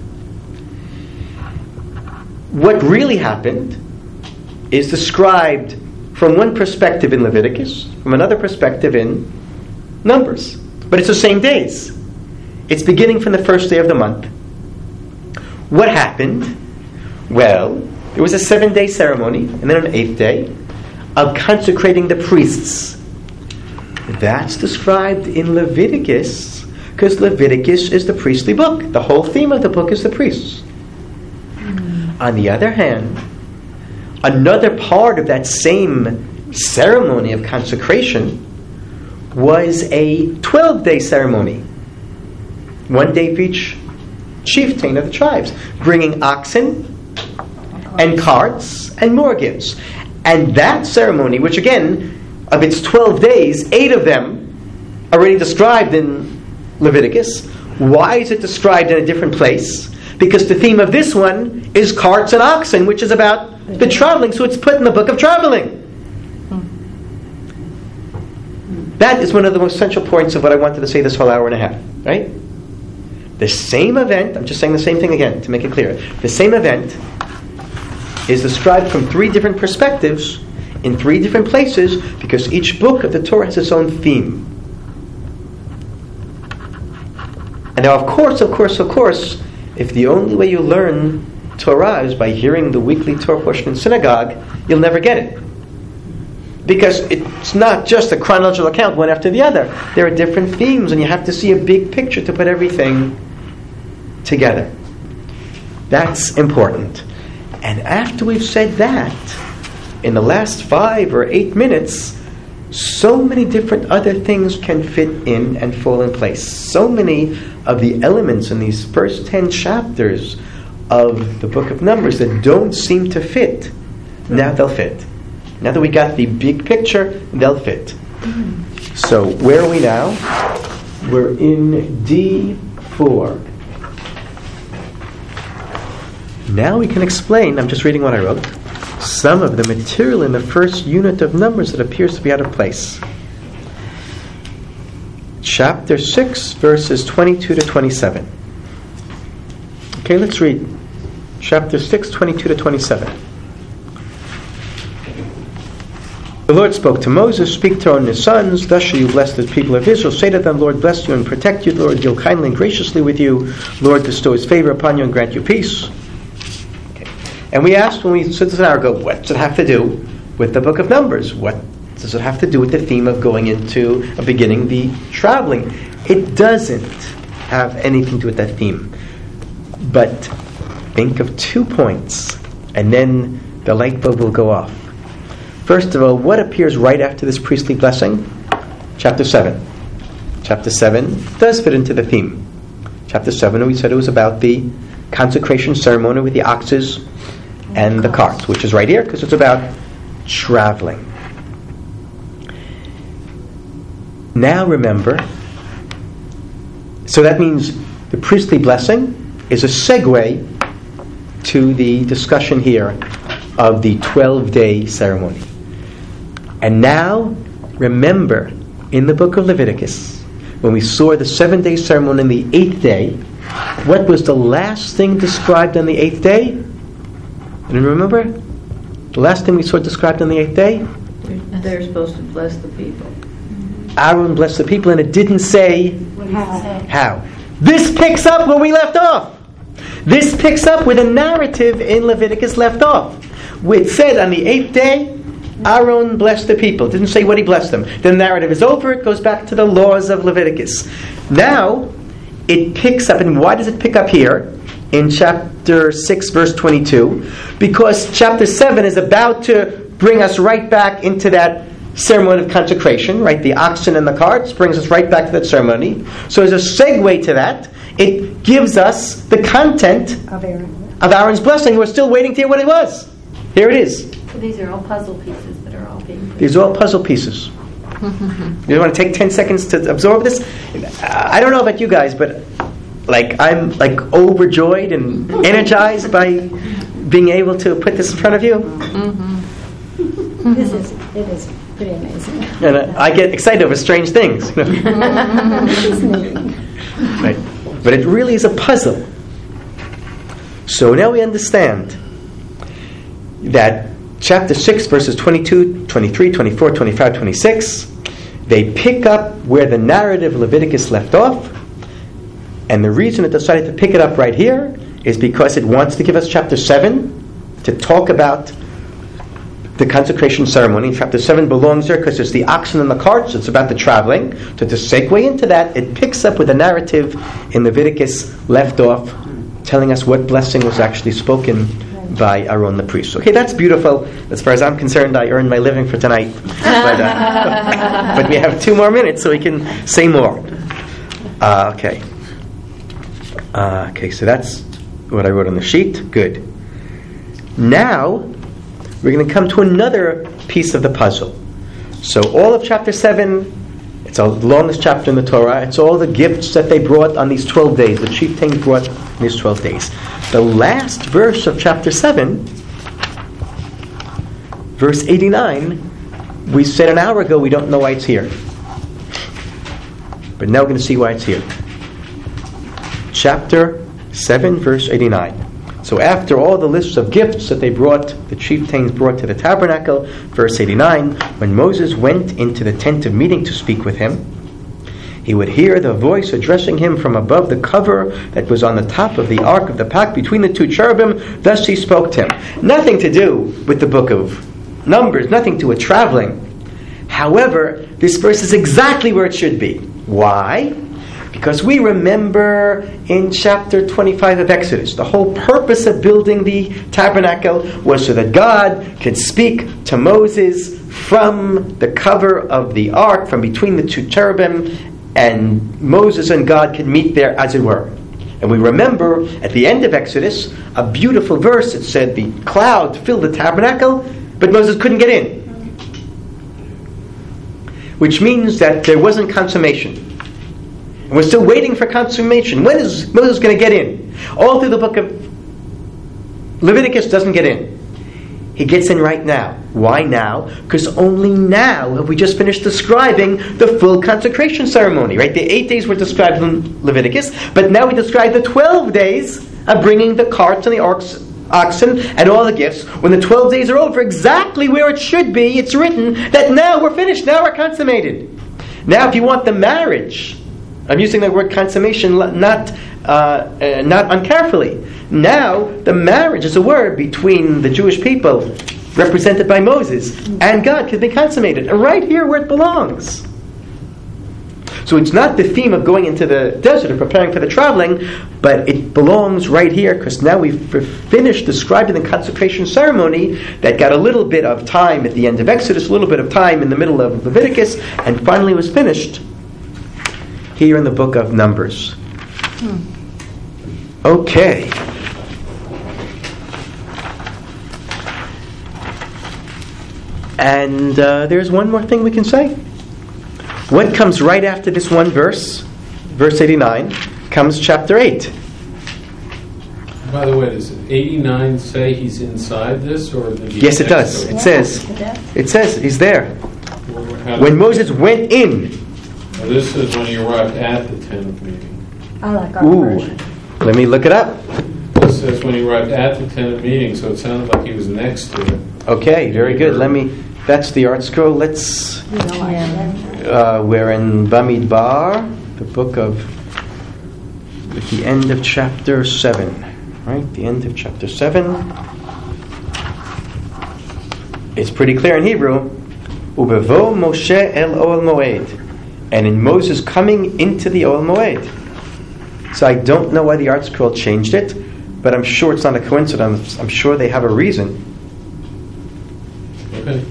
What really happened is described from one perspective in Leviticus, from another perspective in Numbers. But it's the same days. It's beginning from the first day of the month. What happened? Well, there was a seven-day ceremony, and then an eighth day, of consecrating the priests. That's described in Leviticus, because Leviticus is the priestly book. The whole theme of the book is the priests. On the other hand, another part of that same ceremony of consecration was a twelve-day ceremony. One day for each chieftain of the tribes, bringing oxen and carts and more gifts. And that ceremony, which again, of its twelve days, eight of them are already described in Leviticus. Why is it described in a different place? Because the theme of this one is carts and oxen, which is about the traveling, so it's put in the book of traveling. That is one of the most central points of what I wanted to say this whole hour and a half, right? The same event, I'm just saying the same thing again to make it clear. The same event is described from three different perspectives in three different places because each book of the Torah has its own theme. And now, of course, of course, of course, if the only way you learn Torah is by hearing the weekly Torah portion in synagogue, you'll never get it. Because it's not just a chronological account, one after the other. There are different themes, and you have to see a big picture to put everything together. That's important. And after we've said that, in the last five or eight minutes, so many different other things can fit in and fall in place. So many of the elements in these first ten chapters of the book of Numbers that don't seem to fit, now they'll fit. Now that we got the big picture, they'll fit. So where are we now? We're in D four. Now we can explain, I'm just reading what I wrote, some of the material in the first unit of Numbers that appears to be out of place. Chapter six, verses twenty-two to twenty-seven. Okay, let's read. Chapter six, twenty-two to twenty-seven. The Lord spoke to Moses, "Speak to Aaron and his sons, thus shall you bless the people of Israel. Say to them, Lord bless you and protect you. The Lord deal kindly and graciously with you. Lord bestow his favor upon you and grant you peace." Okay. And we asked when we said this an hour ago, what does it have to do with the book of Numbers? What does it have to do with the theme of going into, a beginning the traveling? It doesn't have anything to do with that theme. But think of two points, and then the light bulb will go off. First of all, what appears right after this priestly blessing? Chapter seven. Chapter seven does fit into the theme. Chapter seven, we said it was about the consecration ceremony with the oxes and the carts, which is right here because it's about traveling. Now remember, so that means the priestly blessing is a segue to the discussion here of the twelve-day ceremony. And now, remember, in the book of Leviticus, when we saw the seven-day ceremony on the eighth day, what was the last thing described on the eighth day? And remember? The last thing we saw described on the eighth day? They're supposed to bless the people. Aaron blessed the people, and it didn't say How? how. This picks up where we left off. This picks up where the narrative in Leviticus left off. It said on the eighth day, Aaron blessed the people. It didn't say what he blessed them. The narrative is over. It goes back to the laws of Leviticus. Now, it picks up. And why does it pick up here in chapter six, verse twenty-two? Because chapter seven is about to bring us right back into that ceremony of consecration, right? The oxen and the carts brings us right back to that ceremony. So as a segue to that, it gives us the content Of Aaron. of Aaron's blessing. We're still waiting to hear what it was. Here it is. So these are all puzzle pieces that are all being. These are all puzzle pieces. You want to take ten seconds to absorb this? I don't know about you guys, but like I'm like overjoyed and energized by being able to put this in front of you. This is, it is pretty amazing. And uh, I get excited over strange things. You know? Fascinating. Right. But it really is a puzzle. So now we understand that chapter six, verses twenty-two, twenty-three, twenty-four, twenty-five, twenty-six, they pick up where the narrative of Leviticus left off. And the reason it decided to pick it up right here is because it wants to give us chapter seven to talk about the consecration ceremony. Chapter seven belongs there because it's the oxen and the carts. It's about the traveling. So to segue into that, it picks up with the narrative in Leviticus left off, telling us what blessing was actually spoken by Aaron the priest. Okay, that's beautiful. As far as I'm concerned, I earned my living for tonight. But, uh, but we have two more minutes so we can say more. Uh, okay. Uh, okay, so that's what I wrote on the sheet. Good. Now, we're going to come to another piece of the puzzle. So all of chapter seven, it's the longest chapter in the Torah. It's all the gifts that they brought on these twelve days. The chieftains brought on these twelve days. The last verse of chapter seven, verse eighty-nine, we said an hour ago we don't know why it's here. But now we're going to see why it's here. Chapter seven, verse eighty-nine. So after all the lists of gifts that they brought, the chieftains brought to the tabernacle, verse eighty-nine, when Moses went into the tent of meeting to speak with him, he would hear the voice addressing him from above the cover that was on the top of the ark of the pact between the two cherubim. Thus he spoke to him. Nothing to do with the book of Numbers, nothing to do with traveling. However, this verse is exactly where it should be. Why? Because we remember in chapter twenty-five of Exodus, the whole purpose of building the tabernacle was so that God could speak to Moses from the cover of the ark, from between the two cherubim, and Moses and God could meet there, as it were. And we remember at the end of Exodus, a beautiful verse. It said the cloud filled the tabernacle, but Moses couldn't get in. Which means that there wasn't consummation. And we're still waiting for consummation. When is Moses going to get in? All through the book of Leviticus doesn't get in. He gets in right now. Why now? Because only now have we just finished describing the full consecration ceremony, right? The eight days were described in Leviticus, but now we describe the twelve days of bringing the carts and the ox, oxen and all the gifts. When the twelve days are over, exactly where it should be, it's written that now we're finished, now we're consummated. Now if you want the marriage, I'm using the word consummation not uh, uh, not uncarefully. Now, the marriage is a word between the Jewish people, represented by Moses, and God can be consummated. And right here where it belongs. So it's not the theme of going into the desert or preparing for the traveling, but it belongs right here, because now we've finished describing the consecration ceremony that got a little bit of time at the end of Exodus, a little bit of time in the middle of Leviticus, and finally was finished here in the book of Numbers. Okay. And uh, there's one more thing we can say. What comes right after this one verse, verse eighty-nine, comes chapter eight. By the way, does eighty-nine say he's inside this, or did he yes, it does. It says, it says he's there. When Moses went in. Well, this is when he arrived at the tent of meeting. I like our Ooh, version. let me look it up. This says when he arrived at the tent of meeting, so it sounded like he was next to it. Okay, very good. Let me. That's the art scroll. Let's. You know, like that. Uh, we're in Bamidbar, the book of. At the end of chapter seven, right? The end of chapter seven. It's pretty clear in Hebrew. Ubevo Moshe el Oel Moed, and in Moses coming into the Oel Moed. So I don't know why the art scroll changed it, but I'm sure it's not a coincidence. I'm sure they have a reason. Okay.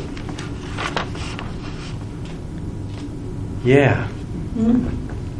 Yeah. Hmm?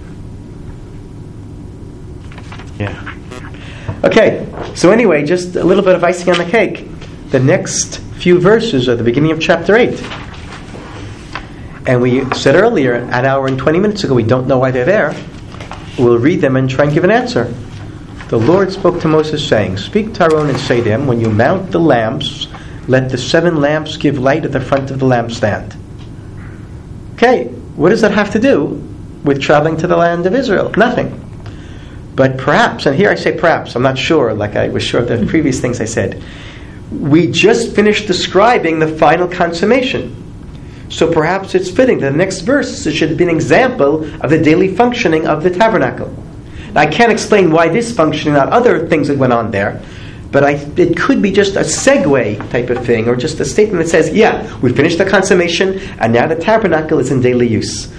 Yeah. Okay, so anyway, just a little bit of icing on the cake. The next few verses are the beginning of chapter eight. And we said earlier, an hour and twenty minutes ago, we don't know why they're there. We'll read them and try and give an answer. The Lord spoke to Moses, saying, Speak to Aaron and say to him, when you mount the lamps, let the seven lamps give light at the front of the lampstand. Okay, what does that have to do with traveling to the land of Israel? Nothing. But perhaps, and here I say perhaps, I'm not sure, like I was sure of the previous things I said, we just finished describing the final consummation. So perhaps it's fitting that the next verse should be an example of the daily functioning of the tabernacle. Now, I can't explain why this functioning, not other things that went on there, but I, it could be just a segue type of thing, or just a statement that says, yeah, we finished the consummation, and now the tabernacle is in daily use.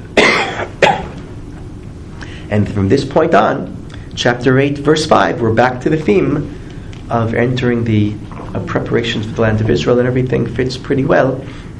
And from this point on, chapter eight, verse five, we're back to the theme of entering the uh, preparations for the land of Israel, and everything fits pretty well.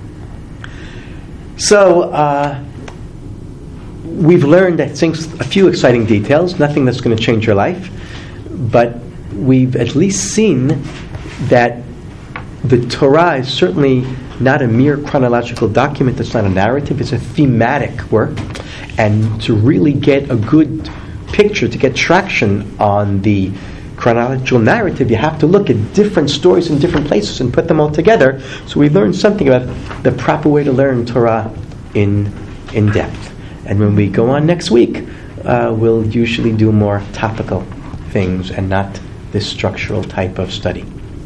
So, uh, we've learned, I think, a few exciting details, nothing that's going to change your life, but we've at least seen that the Torah is certainly not a mere chronological document, it's not a narrative, it's a thematic work, and to really get a good picture, to get traction on the chronological narrative, you have to look at different stories in different places and put them all together. So we learned something about the proper way to learn Torah in in depth. And when we go on next week, uh, we'll usually do more topical things and not this structural type of study.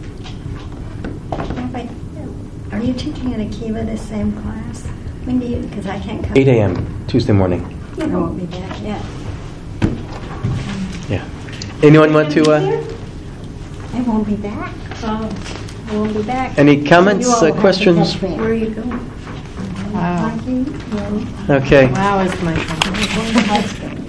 Wait, are you teaching at Akiva the same class? When do you, because I can't come. eight a.m. Tuesday morning. I won't be back yet. Yeah. Anyone want to... Uh, I won't be back. Oh, I won't be back. any comments, You all uh, will have to questions? catch me. Where are you going? Wow. Hockey, and Okay. Wow is my phone. high school.